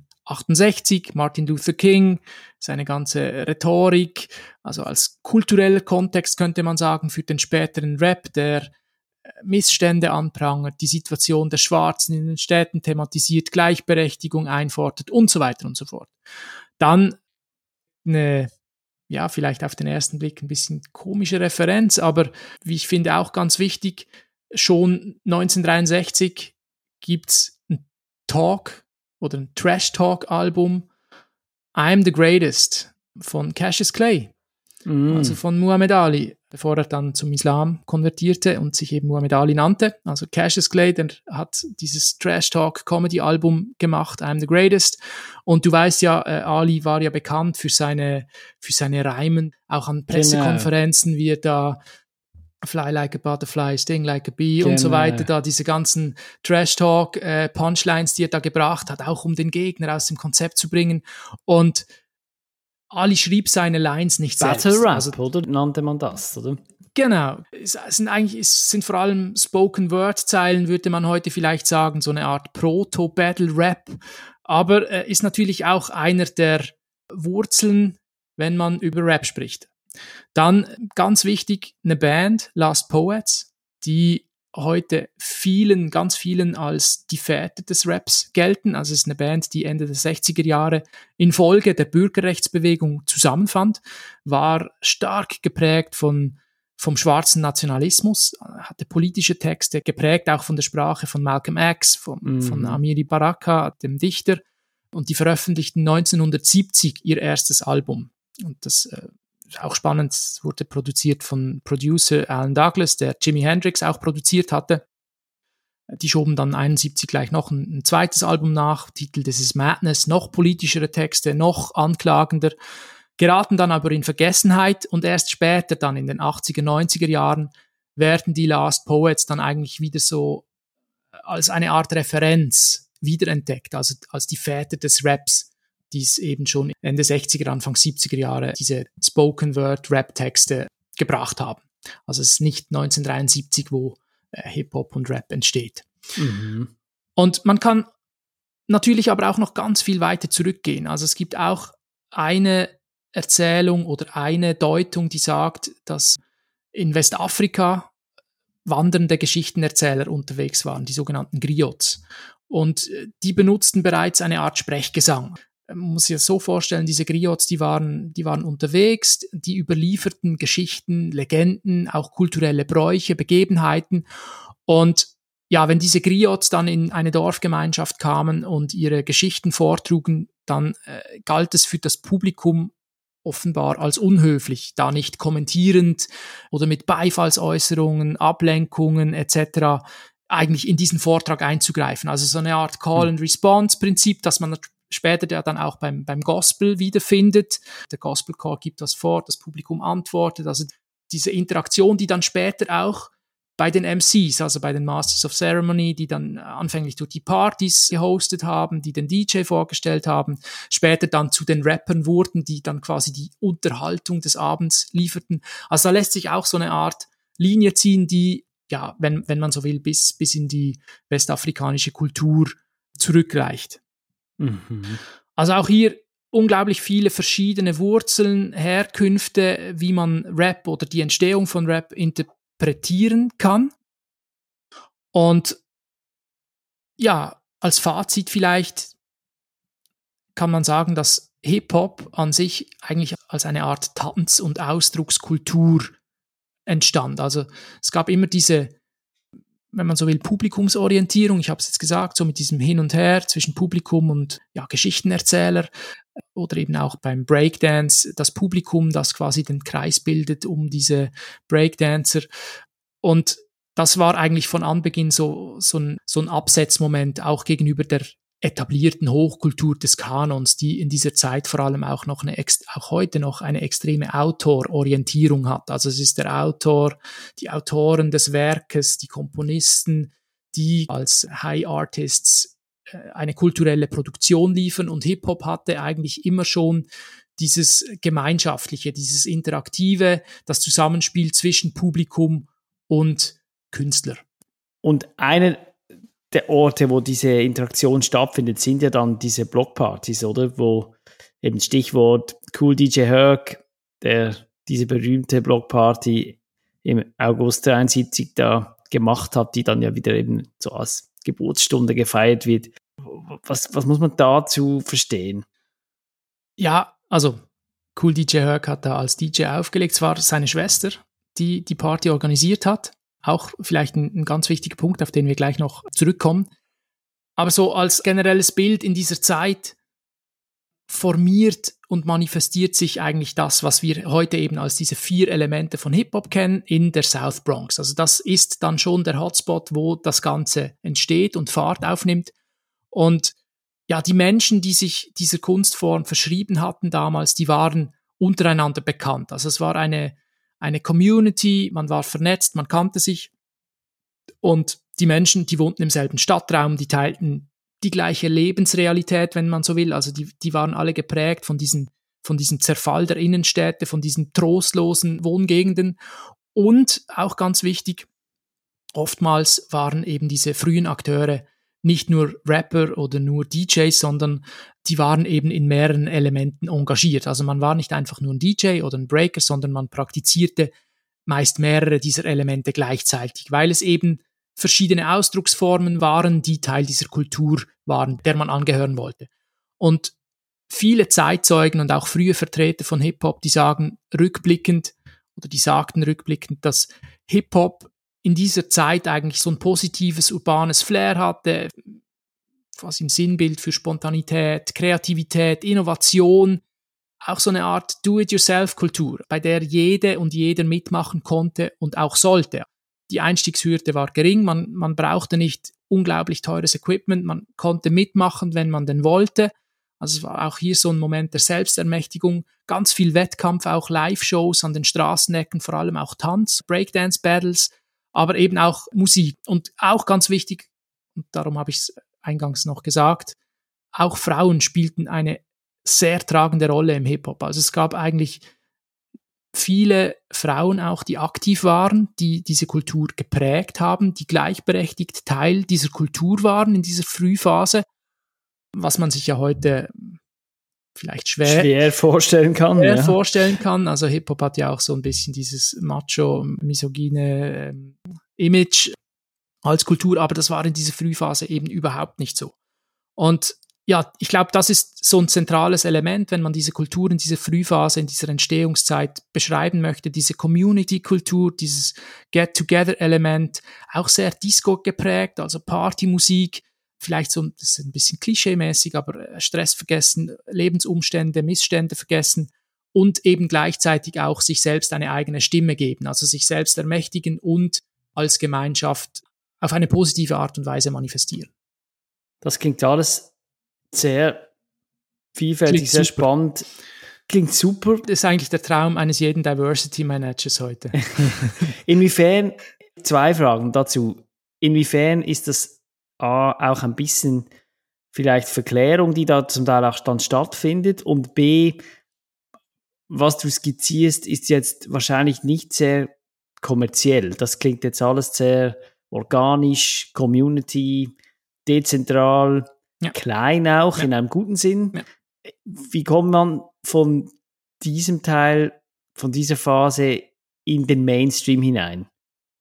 [SPEAKER 6] 1968, Martin Luther King, seine ganze Rhetorik, also als kultureller Kontext könnte man sagen, für den späteren Rap, der Missstände anprangert, die Situation der Schwarzen in den Städten thematisiert, Gleichberechtigung einfordert und so weiter und so fort. Dann eine, vielleicht auf den ersten Blick ein bisschen komische Referenz, aber wie ich finde auch ganz wichtig, schon 1963 gibt's ein Talk oder ein Trash-Talk-Album I'm the Greatest von Cassius Clay, also von Muhammad Ali, bevor er dann zum Islam konvertierte und sich eben Muhammad Ali nannte. Also Cassius Clay, der hat dieses Trash-Talk-Comedy-Album gemacht, I'm the Greatest. Und du weißt ja, Ali war ja bekannt für seine Reimen, auch an Pressekonferenzen, wie er da Fly like a butterfly, sting like a bee und so weiter, da diese ganzen Trash-Talk, Punchlines, die er da gebracht hat, auch um den Gegner aus dem Konzept zu bringen. Und Ali schrieb seine Lines nicht selbst.
[SPEAKER 5] Battle Rap, also, oder? Nannte man das, oder?
[SPEAKER 6] Genau. Es sind vor allem Spoken-Word-Zeilen, würde man heute vielleicht sagen, so eine Art Proto-Battle-Rap. Aber ist natürlich auch einer der Wurzeln, wenn man über Rap spricht. Dann, ganz wichtig, eine Band, Last Poets, die heute ganz vielen als die Väter des Raps gelten. Also es ist eine Band, die Ende der 60er Jahre infolge der Bürgerrechtsbewegung zusammenfand, war stark geprägt vom schwarzen Nationalismus, hatte politische Texte, geprägt auch von der Sprache von Malcolm X, von Amiri Baraka, dem Dichter, und die veröffentlichten 1970 ihr erstes Album. Und das ist auch spannend, es wurde produziert von Producer Alan Douglas, der Jimi Hendrix auch produziert hatte. Die schoben dann 71 gleich noch ein zweites Album nach, Titel This is Madness, noch politischere Texte, noch anklagender, geraten dann aber in Vergessenheit, und erst später, dann in den 80er, 90er Jahren, werden die Last Poets dann eigentlich wieder so als eine Art Referenz wiederentdeckt, also als die Väter des Raps, die es eben schon Ende 60er, Anfang 70er Jahre diese Spoken-Word-Rap-Texte gebracht haben. Also es ist nicht 1973, wo Hip-Hop und Rap entsteht. Mhm. Und man kann natürlich aber auch noch ganz viel weiter zurückgehen. Also es gibt auch eine Erzählung oder eine Deutung, die sagt, dass in Westafrika wandernde Geschichtenerzähler unterwegs waren, die sogenannten Griots. Und die benutzten bereits eine Art Sprechgesang. Man muss sich das so vorstellen, diese Griots, die waren unterwegs, die überlieferten Geschichten, Legenden, auch kulturelle Bräuche, Begebenheiten. Und ja, wenn diese Griots dann in eine Dorfgemeinschaft kamen und ihre Geschichten vortrugen, dann galt es für das Publikum offenbar als unhöflich, da nicht kommentierend oder mit Beifallsäußerungen, Ablenkungen etc. eigentlich in diesen Vortrag einzugreifen. Also so eine Art Call-and-Response-Prinzip, das man später ja dann auch beim Gospel wiederfindet. Der Gospel-Call gibt das vor, das Publikum antwortet. Also diese Interaktion, die dann später auch bei den MCs, also bei den Masters of Ceremony, die dann anfänglich durch die Partys gehostet haben, die den DJ vorgestellt haben, später dann zu den Rappern wurden, die dann quasi die Unterhaltung des Abends lieferten. Also da lässt sich auch so eine Art Linie ziehen, die, ja, wenn man so will, bis in die westafrikanische Kultur zurückreicht. Mhm. Also auch hier unglaublich viele verschiedene Wurzeln, Herkünfte, wie man Rap oder die Entstehung von Rap interpretieren kann. Und ja, als Fazit vielleicht kann man sagen, dass Hip-Hop an sich eigentlich als eine Art Tanz- und Ausdruckskultur entstand. Also es gab immer diese, wenn man so will, Publikumsorientierung, ich habe es jetzt gesagt, so mit diesem Hin und Her zwischen Publikum und ja, Geschichtenerzähler oder eben auch beim Breakdance, das Publikum, das quasi den Kreis bildet um diese Breakdancer. Und das war eigentlich von Anbeginn so ein Absetzmoment auch gegenüber der etablierten Hochkultur des Kanons, die in dieser Zeit vor allem auch noch auch heute noch eine extreme Autororientierung hat. Also es ist der Autor, die Autoren des Werkes, die Komponisten, die als High Artists eine kulturelle Produktion liefern, und Hip-Hop hatte eigentlich immer schon dieses Gemeinschaftliche, dieses Interaktive, das Zusammenspiel zwischen Publikum und Künstler.
[SPEAKER 5] Und einer der Orte, wo diese Interaktion stattfindet, sind ja dann diese Blockpartys, oder? Wo eben Stichwort Kool DJ Herc, der diese berühmte Blockparty im August 73 da gemacht hat, die dann ja wieder eben so als Geburtsstunde gefeiert wird. Was muss man dazu verstehen?
[SPEAKER 6] Ja, also Kool DJ Herc hat da als DJ aufgelegt. Es war seine Schwester, die die Party organisiert hat. Auch vielleicht ein ganz wichtiger Punkt, auf den wir gleich noch zurückkommen. Aber so als generelles Bild in dieser Zeit formiert und manifestiert sich eigentlich das, was wir heute eben als diese 4 Elemente von Hip-Hop kennen, in der South Bronx. Also das ist dann schon der Hotspot, wo das Ganze entsteht und Fahrt aufnimmt. Und ja, die Menschen, die sich dieser Kunstform verschrieben hatten damals, die waren untereinander bekannt. Also es war eine Community, man war vernetzt, man kannte sich, und die Menschen, die wohnten im selben Stadtraum, die teilten die gleiche Lebensrealität, wenn man so will. Also die waren alle geprägt von diesem Zerfall der Innenstädte, von diesen trostlosen Wohngegenden. Und auch ganz wichtig, oftmals waren eben diese frühen Akteure nicht nur Rapper oder nur DJs, sondern die waren eben in mehreren Elementen engagiert. Also man war nicht einfach nur ein DJ oder ein Breaker, sondern man praktizierte meist mehrere dieser Elemente gleichzeitig, weil es eben verschiedene Ausdrucksformen waren, die Teil dieser Kultur waren, der man angehören wollte. Und viele Zeitzeugen und auch frühe Vertreter von Hip-Hop, die sagten rückblickend, dass Hip-Hop in dieser Zeit eigentlich so ein positives, urbanes Flair hatte, quasi ein Sinnbild für Spontanität, Kreativität, Innovation, auch so eine Art Do-it-yourself-Kultur, bei der jede und jeder mitmachen konnte und auch sollte. Die Einstiegshürde war gering, man brauchte nicht unglaublich teures Equipment, man konnte mitmachen, wenn man denn wollte. Also es war auch hier so ein Moment der Selbstermächtigung, ganz viel Wettkampf, auch Live-Shows an den Straßenecken, vor allem auch Tanz, Breakdance-Battles, aber eben auch Musik. Und auch ganz wichtig, und darum habe ich es eingangs noch gesagt, auch Frauen spielten eine sehr tragende Rolle im Hip-Hop. Also es gab eigentlich viele Frauen auch, die aktiv waren, die diese Kultur geprägt haben, die gleichberechtigt Teil dieser Kultur waren in dieser Frühphase, was man sich ja heute vielleicht schwer vorstellen kann. Also Hip-Hop hat ja auch so ein bisschen dieses macho, misogyne Image als Kultur, aber das war in dieser Frühphase eben überhaupt nicht so. Und ja, ich glaube, das ist so ein zentrales Element, wenn man diese Kultur in dieser Frühphase, in dieser Entstehungszeit beschreiben möchte, diese Community-Kultur, dieses Get-Together-Element, auch sehr Disco geprägt, also Partymusik, vielleicht so, das ist ein bisschen klischee-mäßig, aber Stress vergessen, Lebensumstände, Missstände vergessen und eben gleichzeitig auch sich selbst eine eigene Stimme geben, also sich selbst ermächtigen und als Gemeinschaft auf eine positive Art und Weise manifestieren.
[SPEAKER 5] Das klingt alles sehr vielfältig, sehr spannend. Klingt super.
[SPEAKER 6] Das ist eigentlich der Traum eines jeden Diversity Managers heute.
[SPEAKER 5] Inwiefern, 2 Fragen dazu. Inwiefern ist das auch ein bisschen vielleicht Verklärung, die da zum Teil auch dann stattfindet? Und B, was du skizzierst, ist jetzt wahrscheinlich nicht sehr kommerziell. Das klingt jetzt alles sehr organisch, Community, dezentral, klein auch, in einem guten Sinn. Ja. Wie kommt man von diesem Teil, von dieser Phase in den Mainstream hinein?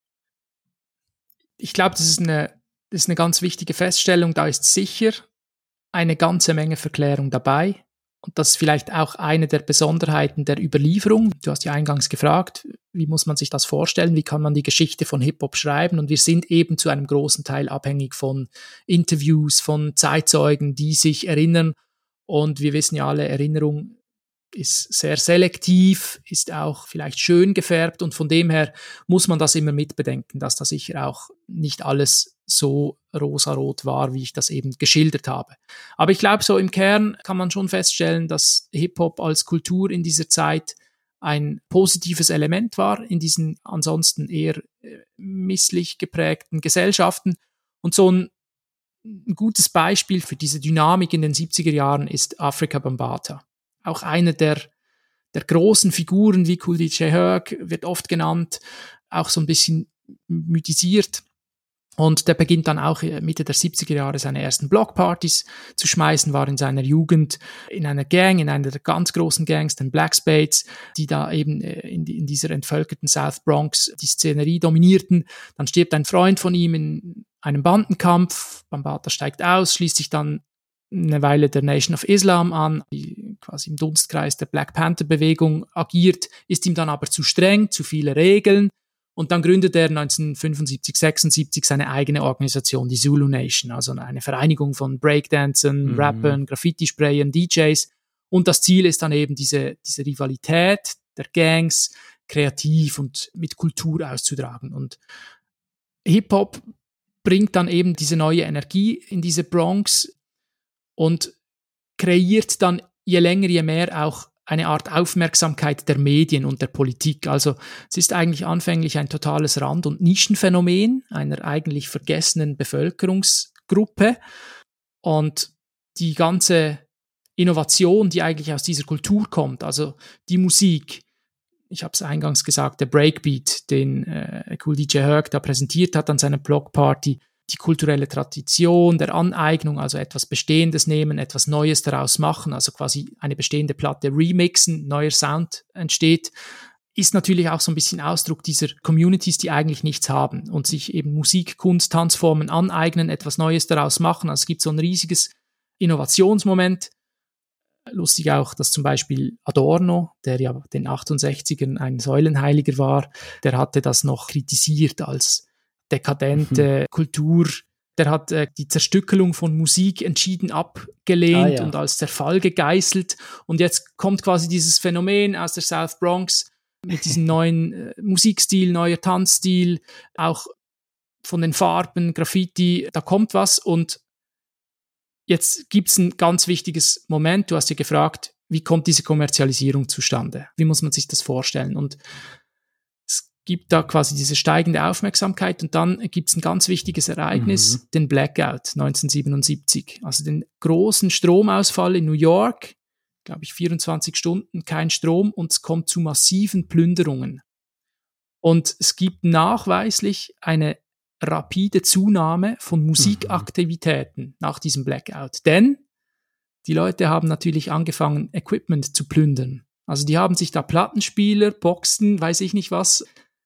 [SPEAKER 6] Ich glaube, das ist eine ganz wichtige Feststellung. Da ist sicher eine ganze Menge Verklärung dabei. Und das ist vielleicht auch eine der Besonderheiten der Überlieferung. Du hast ja eingangs gefragt, wie muss man sich das vorstellen? Wie kann man die Geschichte von Hip-Hop schreiben? Und wir sind eben zu einem großen Teil abhängig von Interviews, von Zeitzeugen, die sich erinnern. Und wir wissen ja alle, Erinnerung ist sehr selektiv, ist auch vielleicht schön gefärbt. Und von dem her muss man das immer mitbedenken, dass da sicher auch nicht alles so rosarot war, wie ich das eben geschildert habe. Aber ich glaube, so im Kern kann man schon feststellen, dass Hip-Hop als Kultur in dieser Zeit ein positives Element war, in diesen ansonsten eher misslich geprägten Gesellschaften. Und so ein gutes Beispiel für diese Dynamik in den 70er Jahren ist Afrika Bambaataa. Auch eine der großen Figuren wie Kool DJ Herc wird oft genannt, auch so ein bisschen mythisiert. Und der beginnt dann auch Mitte der 70er Jahre seine ersten Blockpartys zu schmeißen, war in seiner Jugend in einer Gang, in einer der ganz großen Gangs, den Black Spades, die da eben in dieser entvölkerten South Bronx die Szenerie dominierten. Dann stirbt ein Freund von ihm in einem Bandenkampf, Bambaataa steigt aus, schließt sich dann eine Weile der Nation of Islam an, die quasi im Dunstkreis der Black Panther Bewegung agiert, ist ihm dann aber zu streng, zu viele Regeln. Und dann gründet er 1975, 76 seine eigene Organisation, die Zulu Nation, also eine Vereinigung von Breakdancern, Rappern, Graffiti-Sprayern, DJs. Und das Ziel ist dann eben diese Rivalität der Gangs kreativ und mit Kultur auszutragen. Und Hip-Hop bringt dann eben diese neue Energie in diese Bronx und kreiert dann je länger, je mehr auch eine Art Aufmerksamkeit der Medien und der Politik. Also es ist eigentlich anfänglich ein totales Rand- und Nischenphänomen einer eigentlich vergessenen Bevölkerungsgruppe. Und die ganze Innovation, die eigentlich aus dieser Kultur kommt, also die Musik, ich habe es eingangs gesagt, der Breakbeat, den Kool DJ Herc da präsentiert hat an seiner Blockparty, die kulturelle Tradition der Aneignung, also etwas Bestehendes nehmen, etwas Neues daraus machen, also quasi eine bestehende Platte remixen, neuer Sound entsteht, ist natürlich auch so ein bisschen Ausdruck dieser Communities, die eigentlich nichts haben und sich eben Musik, Kunst, Tanzformen aneignen, etwas Neues daraus machen. Also es gibt so ein riesiges Innovationsmoment. Lustig auch, dass zum Beispiel Adorno, der ja den 68ern ein Säulenheiliger war, der hatte das noch kritisiert als dekadente Kultur. Der hat die Zerstückelung von Musik entschieden abgelehnt und als Zerfall gegeißelt. Und jetzt kommt quasi dieses Phänomen aus der South Bronx mit diesem neuen Musikstil, neuer Tanzstil, auch von den Farben, Graffiti, da kommt was. Und jetzt gibt es ein ganz wichtiges Moment. Du hast ja gefragt, wie kommt diese Kommerzialisierung zustande? Wie muss man sich das vorstellen? Und gibt da quasi diese steigende Aufmerksamkeit und dann gibt es ein ganz wichtiges Ereignis, den Blackout 1977, also den großen Stromausfall in New York, glaube ich 24 Stunden, kein Strom und es kommt zu massiven Plünderungen. Und es gibt nachweislich eine rapide Zunahme von Musikaktivitäten nach diesem Blackout, denn die Leute haben natürlich angefangen, Equipment zu plündern. Also die haben sich da Plattenspieler, Boxen, weiß ich nicht was,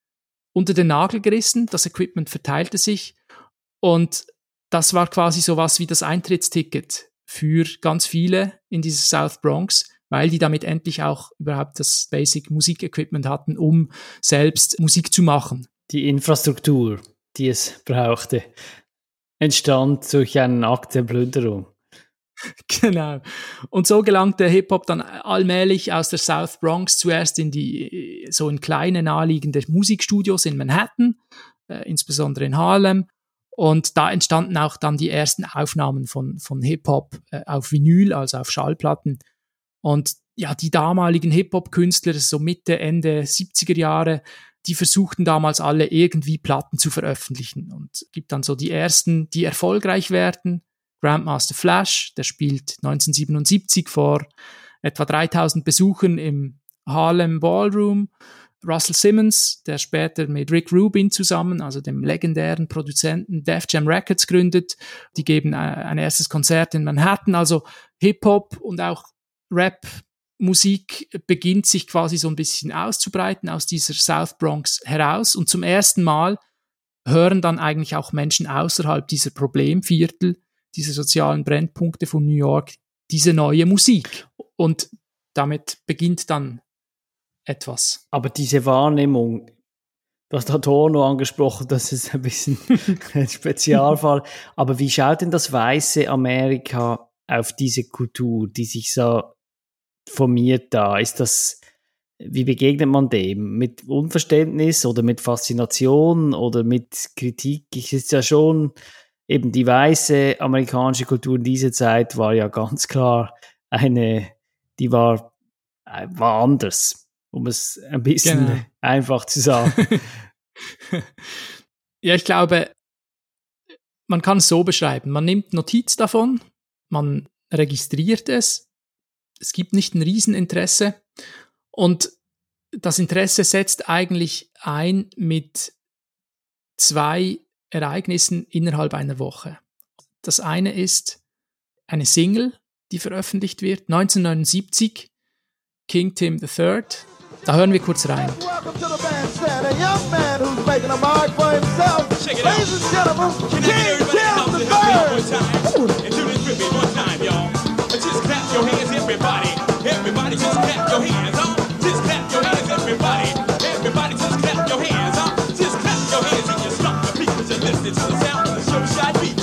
[SPEAKER 6] unter den Nagel gerissen, das Equipment verteilte sich und das war quasi sowas wie das Eintrittsticket für ganz viele in diese South Bronx, weil die damit endlich auch überhaupt das Basic Musikequipment hatten, um selbst Musik zu machen.
[SPEAKER 5] Die Infrastruktur, die es brauchte, entstand durch einen Akt der Plünderung.
[SPEAKER 6] Genau. Und so gelangt der Hip-Hop dann allmählich aus der South Bronx zuerst in kleine naheliegende Musikstudios in Manhattan, insbesondere in Harlem. Und da entstanden auch dann die ersten Aufnahmen von Hip-Hop auf Vinyl, also auf Schallplatten. Und ja, die damaligen Hip-Hop-Künstler, so Mitte, Ende 70er Jahre, die versuchten damals alle irgendwie Platten zu veröffentlichen. Und es gibt dann so die ersten, die erfolgreich werden. Grandmaster Flash, der spielt 1977 vor etwa 3000 Besuchern im Harlem Ballroom. Russell Simmons, der später mit Rick Rubin zusammen, also dem legendären Produzenten, Def Jam Records gründet. Die geben ein erstes Konzert in Manhattan. Also Hip-Hop und auch Rap-Musik beginnt sich quasi so ein bisschen auszubreiten aus dieser South Bronx heraus. Und zum ersten Mal hören dann eigentlich auch Menschen außerhalb dieser Problemviertel, diese sozialen Brennpunkte von New York, diese neue Musik. Und damit beginnt dann etwas.
[SPEAKER 5] Aber diese Wahrnehmung, du hast Adorno angesprochen, das ist ein bisschen ein Spezialfall. Aber wie schaut denn das weiße Amerika auf diese Kultur, die sich so formiert da? Wie begegnet man dem? Mit Unverständnis oder mit Faszination oder mit Kritik? Es ist ja schon eben die weiße amerikanische Kultur in dieser Zeit war ja ganz klar die war anders, um es ein bisschen einfach zu sagen.
[SPEAKER 6] Ja, ich glaube, man kann es so beschreiben. Man nimmt Notiz davon, man registriert es gibt nicht ein Rieseninteresse und das Interesse setzt eigentlich ein mit 2 Ereignissen innerhalb einer Woche. Das eine ist eine Single, die veröffentlicht wird, 1979, King Tim III. Da hören wir kurz rein.
[SPEAKER 7] Welcome to the bandstand, a young man who's making a mark for himself. Ladies and gentlemen, King Tim III.
[SPEAKER 4] And do this with me one time, y'all. Just clap your hands, everybody. Everybody just clap your hands, just clap your hands, everybody. Everybody just clap your hands, just clap your hands and you stop the beat, just listen to the sound of the Showshine beat.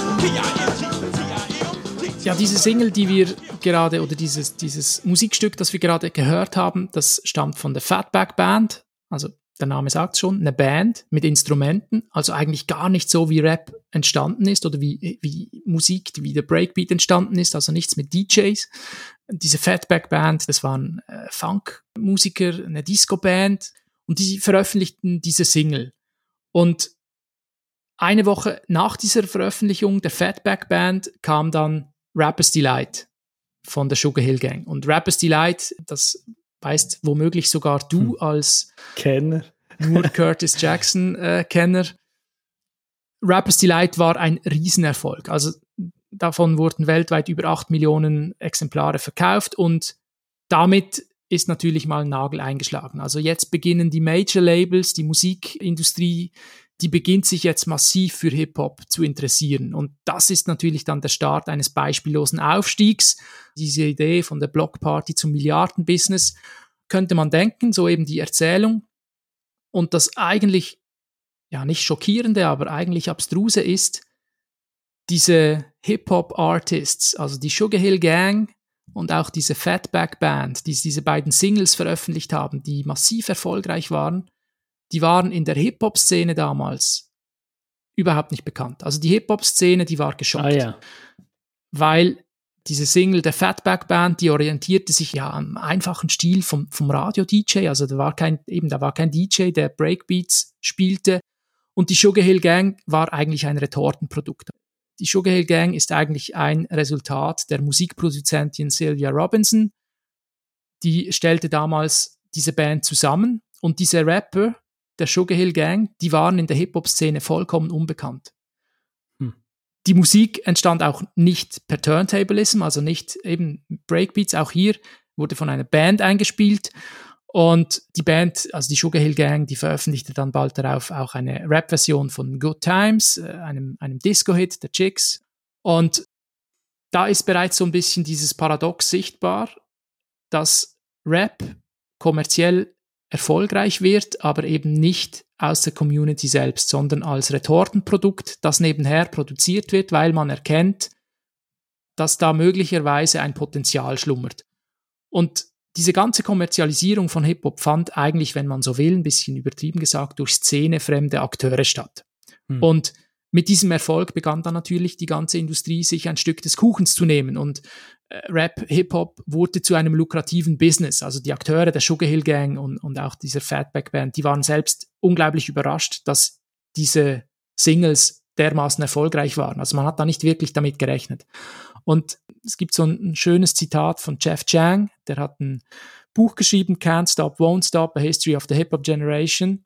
[SPEAKER 6] Ja, diese Single, die wir gerade, oder dieses Musikstück, das wir gerade gehört haben, das stammt von der Fatback Band, also der Name sagt schon, eine Band mit Instrumenten, also eigentlich gar nicht so, wie Rap entstanden ist oder wie Musik, wie der Breakbeat entstanden ist, also nichts mit DJs. Diese Fatback Band, das waren Funk-Musiker, eine Disco-Band und die veröffentlichten diese Single. Und eine Woche nach dieser Veröffentlichung der Fatback Band kam dann Rapper's Delight von der Sugar Hill Gang. Und Rapper's Delight, das weißt womöglich sogar du als
[SPEAKER 5] Kenner,
[SPEAKER 6] nur Curtis Jackson Kenner. Rapper's Delight war ein Riesenerfolg. Also davon wurden weltweit über 8 Millionen Exemplare verkauft und damit ist natürlich mal ein Nagel eingeschlagen. Also jetzt beginnen die Major Labels, die Musikindustrie, die beginnt sich jetzt massiv für Hip-Hop zu interessieren. Und das ist natürlich dann der Start eines beispiellosen Aufstiegs. Diese Idee von der Blockparty zum Milliardenbusiness könnte man denken, so eben die Erzählung. Und das eigentlich, ja nicht schockierende, aber eigentlich abstruse ist, diese Hip-Hop-Artists, also die Sugar Hill Gang und auch diese Fatback Band, die diese beiden Singles veröffentlicht haben, die massiv erfolgreich waren, die waren in der Hip-Hop-Szene damals überhaupt nicht bekannt. Also die Hip-Hop-Szene, die war geschockt. Weil diese Single der Fatback Band, die orientierte sich ja am einfachen Stil vom Radio-DJ. Also da war kein DJ, der Breakbeats spielte. Und die Sugar Hill Gang war eigentlich ein Retortenprodukt. Die Sugar Hill Gang ist eigentlich ein Resultat der Musikproduzentin Sylvia Robinson. Die stellte damals diese Band zusammen und diese Rapper der Sugar Hill Gang, die waren in der Hip-Hop-Szene vollkommen unbekannt. Die Musik entstand auch nicht per Turntablism, also nicht eben Breakbeats. Auch hier wurde von einer Band eingespielt Und die Band, also die Sugar Hill Gang, die veröffentlichte dann bald darauf auch eine Rap-Version von Good Times, einem Disco-Hit der Chicks. Und da ist bereits so ein bisschen dieses Paradox sichtbar, dass Rap kommerziell erfolgreich wird, aber eben nicht aus der Community selbst, sondern als Retortenprodukt, das nebenher produziert wird, weil man erkennt, dass da möglicherweise ein Potenzial schlummert. Und diese ganze Kommerzialisierung von Hip-Hop fand eigentlich, wenn man so will, ein bisschen übertrieben gesagt, durch szenefremde Akteure statt. Und mit diesem Erfolg begann dann natürlich die ganze Industrie, sich ein Stück des Kuchens zu nehmen. Und Rap, Hip-Hop wurde zu einem lukrativen Business. Also die Akteure der Sugar Hill Gang und auch dieser Fatback Band, die waren selbst unglaublich überrascht, dass diese Singles dermaßen erfolgreich waren. Also man hat da nicht wirklich damit gerechnet. Und es gibt so ein schönes Zitat von Jeff Chang, der hat ein Buch geschrieben, Can't Stop, Won't Stop, A History of the Hip-Hop Generation.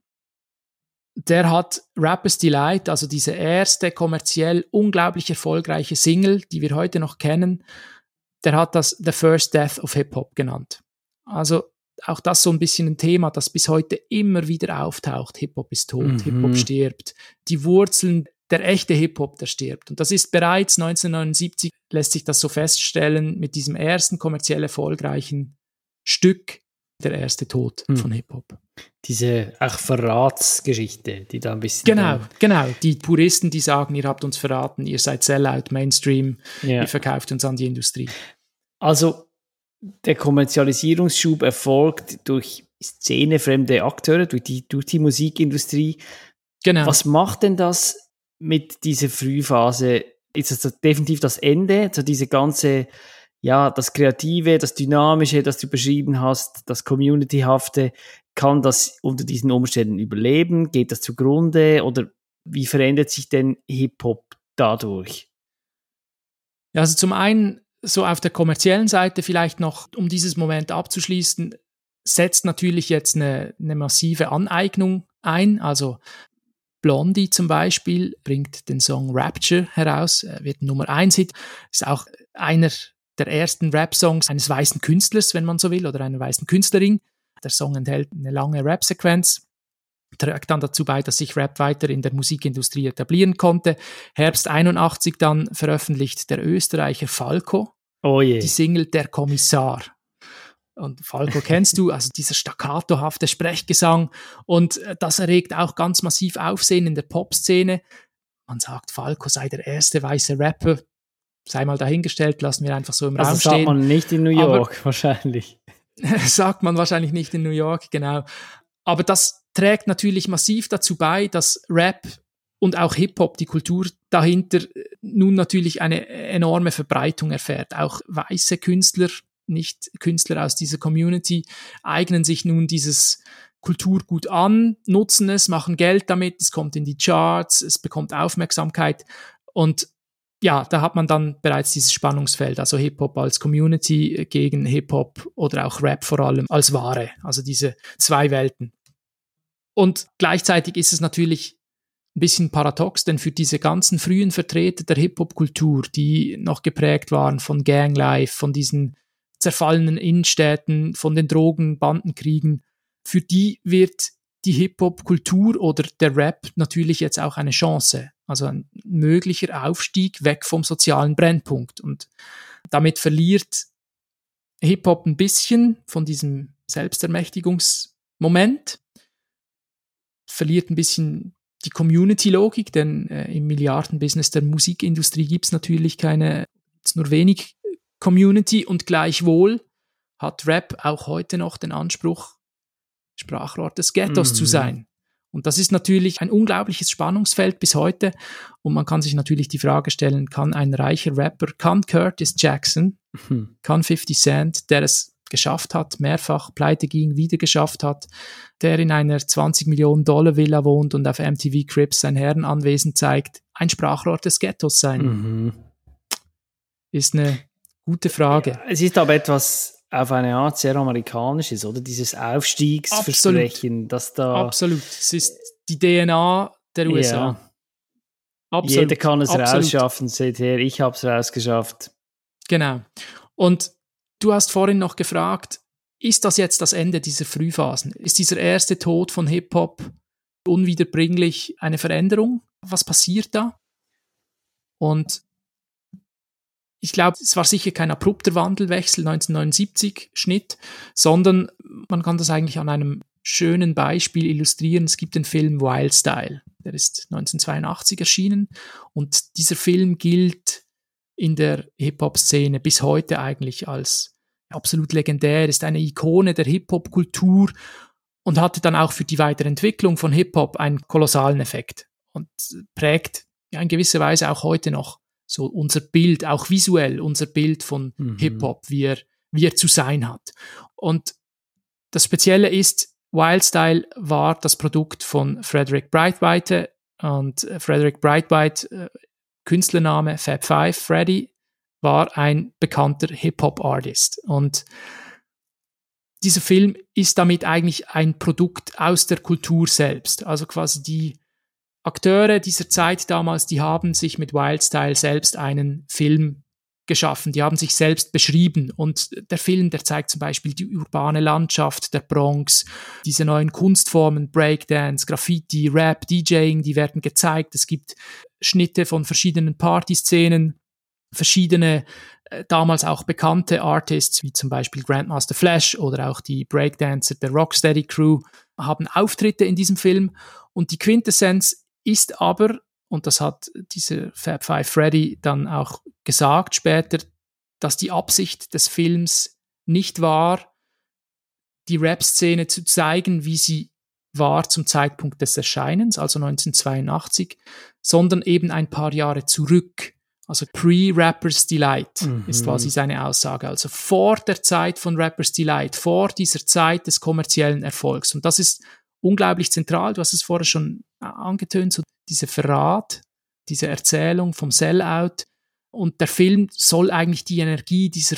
[SPEAKER 6] Der hat Rapper's Delight, also diese erste kommerziell unglaublich erfolgreiche Single, die wir heute noch kennen, der hat das The First Death of Hip-Hop genannt. Also auch das so ein bisschen ein Thema, das bis heute immer wieder auftaucht. Hip-Hop ist tot, Hip-Hop stirbt. Die Wurzeln, der echte Hip-Hop, der stirbt. Und das ist bereits 1979, lässt sich das so feststellen, mit diesem ersten kommerziell erfolgreichen Stück, der erste Tod von Hip-Hop.
[SPEAKER 5] Diese auch Verratsgeschichte, die da ein bisschen...
[SPEAKER 6] Genau. Die Puristen, die sagen, ihr habt uns verraten, ihr seid Sellout, Mainstream, ihr verkauft uns an die Industrie.
[SPEAKER 5] Also der Kommerzialisierungsschub erfolgt durch szenefremde Akteure, durch die Musikindustrie.
[SPEAKER 6] Genau.
[SPEAKER 5] Was macht denn das mit dieser Frühphase? Ist das definitiv das Ende? So diese ganze, das Kreative, das Dynamische, das du beschrieben hast, das Communityhafte, kann das unter diesen Umständen überleben? Geht das zugrunde? Oder wie verändert sich denn Hip-Hop dadurch?
[SPEAKER 6] Ja, also zum einen, so auf der kommerziellen Seite vielleicht noch, um dieses Moment abzuschließen, setzt natürlich jetzt eine massive Aneignung ein. Also Blondie zum Beispiel bringt den Song Rapture heraus, wird ein Nummer 1-Hit, ist auch einer der ersten Rap-Songs eines weißen Künstlers, wenn man so will, oder einer weißen Künstlerin. Der Song enthält eine lange Rap-Sequenz, trägt dann dazu bei, dass sich Rap weiter in der Musikindustrie etablieren konnte. Herbst 81 dann veröffentlicht der Österreicher Falco die Single Der Kommissar. Und Falco kennst du, also dieser staccatohafte Sprechgesang. Und das erregt auch ganz massiv Aufsehen in der Popszene. Man sagt, Falco sei der erste weiße Rapper. Sei mal dahingestellt, lassen wir einfach so im Raum stehen.
[SPEAKER 5] Das sagt man nicht in New York, wahrscheinlich.
[SPEAKER 6] Sagt man wahrscheinlich nicht in New York, genau. Aber das trägt natürlich massiv dazu bei, dass Rap und auch Hip-Hop, die Kultur dahinter, nun natürlich eine enorme Verbreitung erfährt. Auch weiße Künstler, nicht Künstler aus dieser Community, eignen sich nun dieses Kulturgut an, nutzen es, machen Geld damit, es kommt in die Charts, es bekommt Aufmerksamkeit und ja, da hat man dann bereits dieses Spannungsfeld, also Hip-Hop als Community gegen Hip-Hop oder auch Rap vor allem als Ware, also diese zwei Welten. Und gleichzeitig ist es natürlich ein bisschen paradox, denn für diese ganzen frühen Vertreter der Hip-Hop-Kultur, die noch geprägt waren von Ganglife, von diesen zerfallenen Innenstädten, von den Drogen, Bandenkriegen, für die wird die Hip-Hop-Kultur oder der Rap natürlich jetzt auch eine Chance, also ein möglicher Aufstieg weg vom sozialen Brennpunkt. Und damit verliert Hip-Hop ein bisschen von diesem Selbstermächtigungsmoment, verliert ein bisschen die Community-Logik, denn im Milliardenbusiness der Musikindustrie gibt es natürlich nur wenig Community und gleichwohl hat Rap auch heute noch den Anspruch, Sprachrohr des Ghettos zu sein. Und das ist natürlich ein unglaubliches Spannungsfeld bis heute und man kann sich natürlich die Frage stellen, kann ein reicher Rapper, kann Curtis Jackson, kann 50 Cent, der es geschafft hat, mehrfach pleite ging, wieder geschafft hat, der in einer 20 Millionen Dollar Villa wohnt und auf MTV Cribs sein Herrenanwesen zeigt, ein Sprachrohr des Ghettos sein? Ist eine gute Frage.
[SPEAKER 5] Ja, es ist aber etwas auf eine Art sehr amerikanisches, oder? Dieses Aufstiegsversprechen, dass da...
[SPEAKER 6] Absolut. Es ist die DNA der USA.
[SPEAKER 5] Ja.
[SPEAKER 6] Absolut.
[SPEAKER 5] Jeder kann es rausschaffen, seht her, ich habe es rausgeschafft.
[SPEAKER 6] Genau. Und du hast vorhin noch gefragt, ist das jetzt das Ende dieser Frühphasen? Ist dieser erste Tod von Hip-Hop unwiederbringlich eine Veränderung? Was passiert da? Und ich glaube, es war sicher kein abrupter Wandelwechsel 1979 Schnitt, sondern man kann das eigentlich an einem schönen Beispiel illustrieren. Es gibt den Film Wild Style, der ist 1982 erschienen und dieser Film gilt in der Hip-Hop-Szene bis heute eigentlich als absolut legendär, ist eine Ikone der Hip-Hop-Kultur und hatte dann auch für die Weiterentwicklung von Hip-Hop einen kolossalen Effekt und prägt in gewisser Weise auch heute noch so unser Bild, auch visuell unser Bild von Hip-Hop, wie er zu sein hat. Und das Spezielle ist, Wild Style war das Produkt von Frederick Brightwhite und Frederick Brightwhite, Künstlername Fab Five, Freddy, war ein bekannter Hip-Hop-Artist. Und dieser Film ist damit eigentlich ein Produkt aus der Kultur selbst. Also quasi die Akteure dieser Zeit damals, die haben sich mit Wild Style selbst einen Film geschaffen, die haben sich selbst beschrieben und der Film, der zeigt zum Beispiel die urbane Landschaft der Bronx, diese neuen Kunstformen, Breakdance, Graffiti, Rap, DJing, die werden gezeigt, es gibt Schnitte von verschiedenen Partyszenen, verschiedene damals auch bekannte Artists, wie zum Beispiel Grandmaster Flash oder auch die Breakdancer der Rocksteady Crew, haben Auftritte in diesem Film und die Quintessenz ist aber, und das hat dieser Fab Five Freddy dann auch gesagt später, dass die Absicht des Films nicht war, die Rap-Szene zu zeigen, wie sie war zum Zeitpunkt des Erscheinens, also 1982, sondern eben ein paar Jahre zurück. Also Pre-Rappers Delight ist quasi seine Aussage. Also vor der Zeit von Rappers Delight, vor dieser Zeit des kommerziellen Erfolgs. Und das ist unglaublich zentral. Du hast es vorher schon angetönt, so diese Verrat, diese Erzählung vom Sellout. Und der Film soll eigentlich die Energie dieser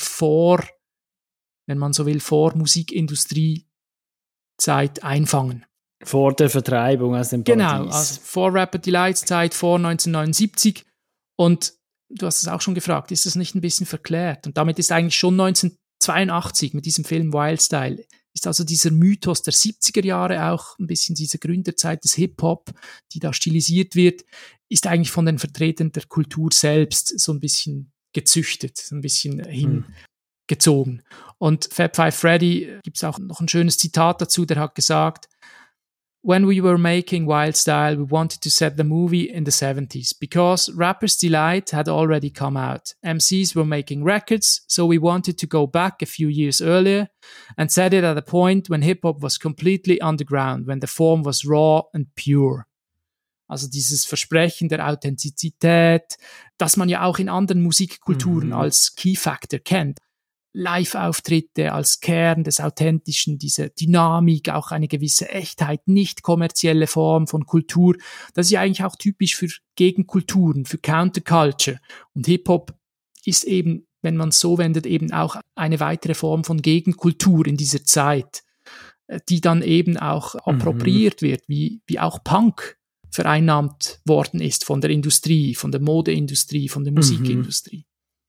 [SPEAKER 6] wenn man so will, Musikindustrie-Zeit einfangen.
[SPEAKER 5] Vor der Vertreibung aus dem Paradies.
[SPEAKER 6] Genau, also vor Rapper Delights Zeit, vor 1979. Und du hast es auch schon gefragt, ist das nicht ein bisschen verklärt? Und damit ist eigentlich schon 1982 mit diesem Film Wild Style, ist also dieser Mythos der 70er Jahre auch ein bisschen diese Gründerzeit des Hip-Hop, die da stilisiert wird, ist eigentlich von den Vertretern der Kultur selbst so ein bisschen gezüchtet, so ein bisschen hingezogen. Und Fab Five Freddy, gibt es auch noch ein schönes Zitat dazu, der hat gesagt, "When we were making Wild Style, we wanted to set the movie in the 70s because Rapper's Delight had already come out. MCs were making records, so we wanted to go back a few years earlier and set it at a point when Hip-Hop was completely underground, when the form was raw and pure." Also dieses Versprechen der Authentizität, das man ja auch in anderen Musikkulturen als Key Factor kennt. Live-Auftritte als Kern des Authentischen, diese Dynamik, auch eine gewisse Echtheit, nicht kommerzielle Form von Kultur. Das ist ja eigentlich auch typisch für Gegenkulturen, für Counterculture. Und Hip-Hop ist eben, wenn man es so wendet, eben auch eine weitere Form von Gegenkultur in dieser Zeit, die dann eben auch appropriiert wird, wie auch Punk vereinnahmt worden ist von der Industrie, von der Modeindustrie, von der Musikindustrie.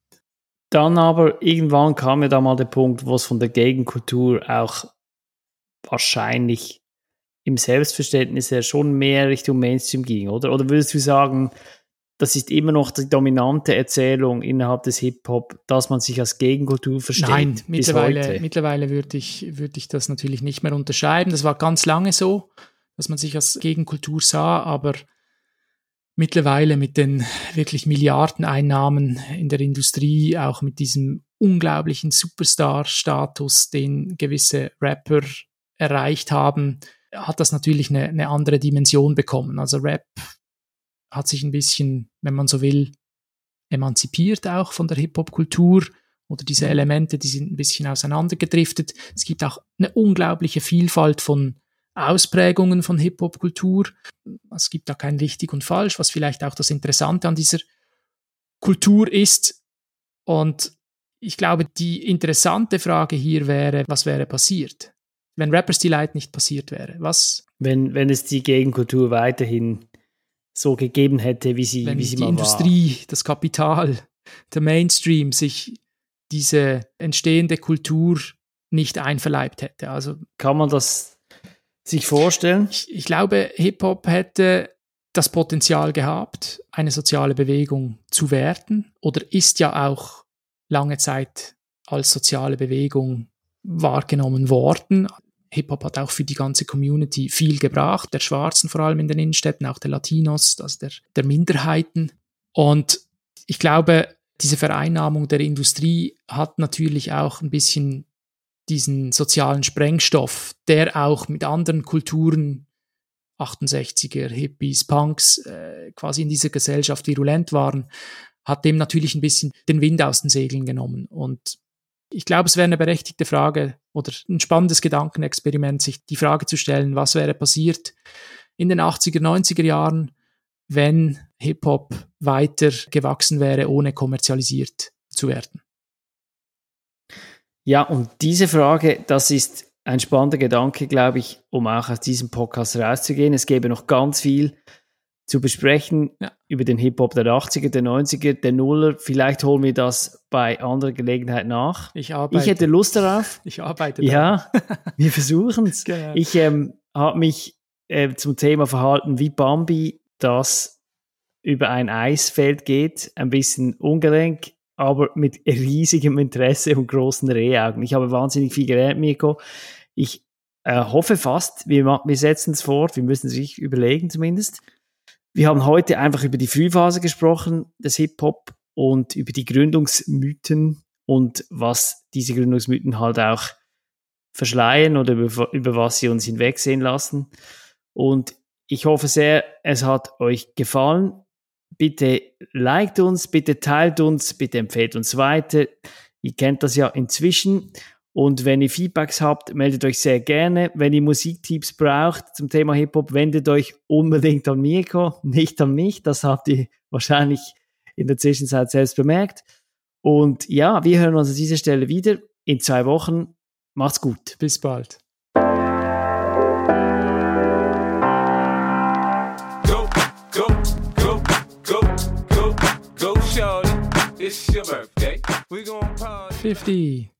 [SPEAKER 5] Dann aber irgendwann kam ja da mal der Punkt, wo es von der Gegenkultur auch wahrscheinlich im Selbstverständnis her schon mehr Richtung Mainstream ging, oder? Oder würdest du sagen, das ist immer noch die dominante Erzählung innerhalb des Hip-Hop, dass man sich als Gegenkultur versteht?
[SPEAKER 6] Nein, mittlerweile würde ich das natürlich nicht mehr unterschreiben. Das war ganz lange so, dass man sich als Gegenkultur sah, aber mittlerweile mit den wirklich Milliardeneinnahmen in der Industrie, auch mit diesem unglaublichen Superstar-Status, den gewisse Rapper erreicht haben, hat das natürlich eine andere Dimension bekommen. Also Rap hat sich ein bisschen, wenn man so will, emanzipiert auch von der Hip-Hop-Kultur oder diese Elemente, die sind ein bisschen auseinandergedriftet. Es gibt auch eine unglaubliche Vielfalt von Ausprägungen von Hip-Hop-Kultur. Es gibt da kein richtig und falsch, was vielleicht auch das Interessante an dieser Kultur ist. Und ich glaube, die interessante Frage hier wäre, was wäre passiert, wenn Rapper's Delight nicht passiert wäre? Was?
[SPEAKER 5] Wenn es die Gegenkultur weiterhin so gegeben hätte, wie sie mal war. Wenn die
[SPEAKER 6] Industrie, das Kapital, der Mainstream sich diese entstehende Kultur nicht einverleibt hätte. Also
[SPEAKER 5] kann man das sich vorstellen?
[SPEAKER 6] Ich glaube, Hip-Hop hätte das Potenzial gehabt, eine soziale Bewegung zu werden oder ist ja auch lange Zeit als soziale Bewegung wahrgenommen worden. Hip-Hop hat auch für die ganze Community viel gebracht, der Schwarzen vor allem in den Innenstädten, auch der Latinos, also der Minderheiten. Und ich glaube, diese Vereinnahmung der Industrie hat natürlich auch ein bisschen diesen sozialen Sprengstoff, der auch mit anderen Kulturen, 68er, Hippies, Punks, quasi in dieser Gesellschaft virulent waren, hat dem natürlich ein bisschen den Wind aus den Segeln genommen. Und ich glaube, es wäre eine berechtigte Frage oder ein spannendes Gedankenexperiment, sich die Frage zu stellen, was wäre passiert in den 80er, 90er Jahren, wenn Hip-Hop weiter gewachsen wäre, ohne kommerzialisiert zu werden.
[SPEAKER 5] Ja, und diese Frage, das ist ein spannender Gedanke, glaube ich, um auch aus diesem Podcast rauszugehen. Es gäbe noch ganz viel zu besprechen über den Hip-Hop der 80er, der 90er, der Nuller. Vielleicht holen wir das bei anderer Gelegenheit nach. Ich hätte Lust darauf.
[SPEAKER 6] Ich arbeite
[SPEAKER 5] ja, wir versuchen es. Genau. Ich habe mich zum Thema verhalten wie Bambi, das über ein Eisfeld geht, ein bisschen ungelenk, aber mit riesigem Interesse und großen Rehaugen. Ich habe wahnsinnig viel gelernt, Mirko. Ich hoffe fast, wir setzen es fort, wir müssen es sich überlegen zumindest. Wir haben heute einfach über die Frühphase gesprochen des Hip-Hop und über die Gründungsmythen und was diese Gründungsmythen halt auch verschleiern oder über was sie uns hinwegsehen lassen. Und ich hoffe sehr, es hat euch gefallen. Bitte liked uns, bitte teilt uns, bitte empfehlt uns weiter. Ihr kennt das ja inzwischen. Und wenn ihr Feedbacks habt, meldet euch sehr gerne. Wenn ihr Musiktipps braucht zum Thema Hip-Hop, wendet euch unbedingt an Mirko, nicht an mich. Das habt ihr wahrscheinlich in der Zwischenzeit selbst bemerkt. Und ja, wir hören uns an dieser Stelle wieder in 2 Wochen. Macht's gut.
[SPEAKER 6] Bis bald.
[SPEAKER 4] Go, shorty. It's your birthday. We gon' party.
[SPEAKER 6] 50.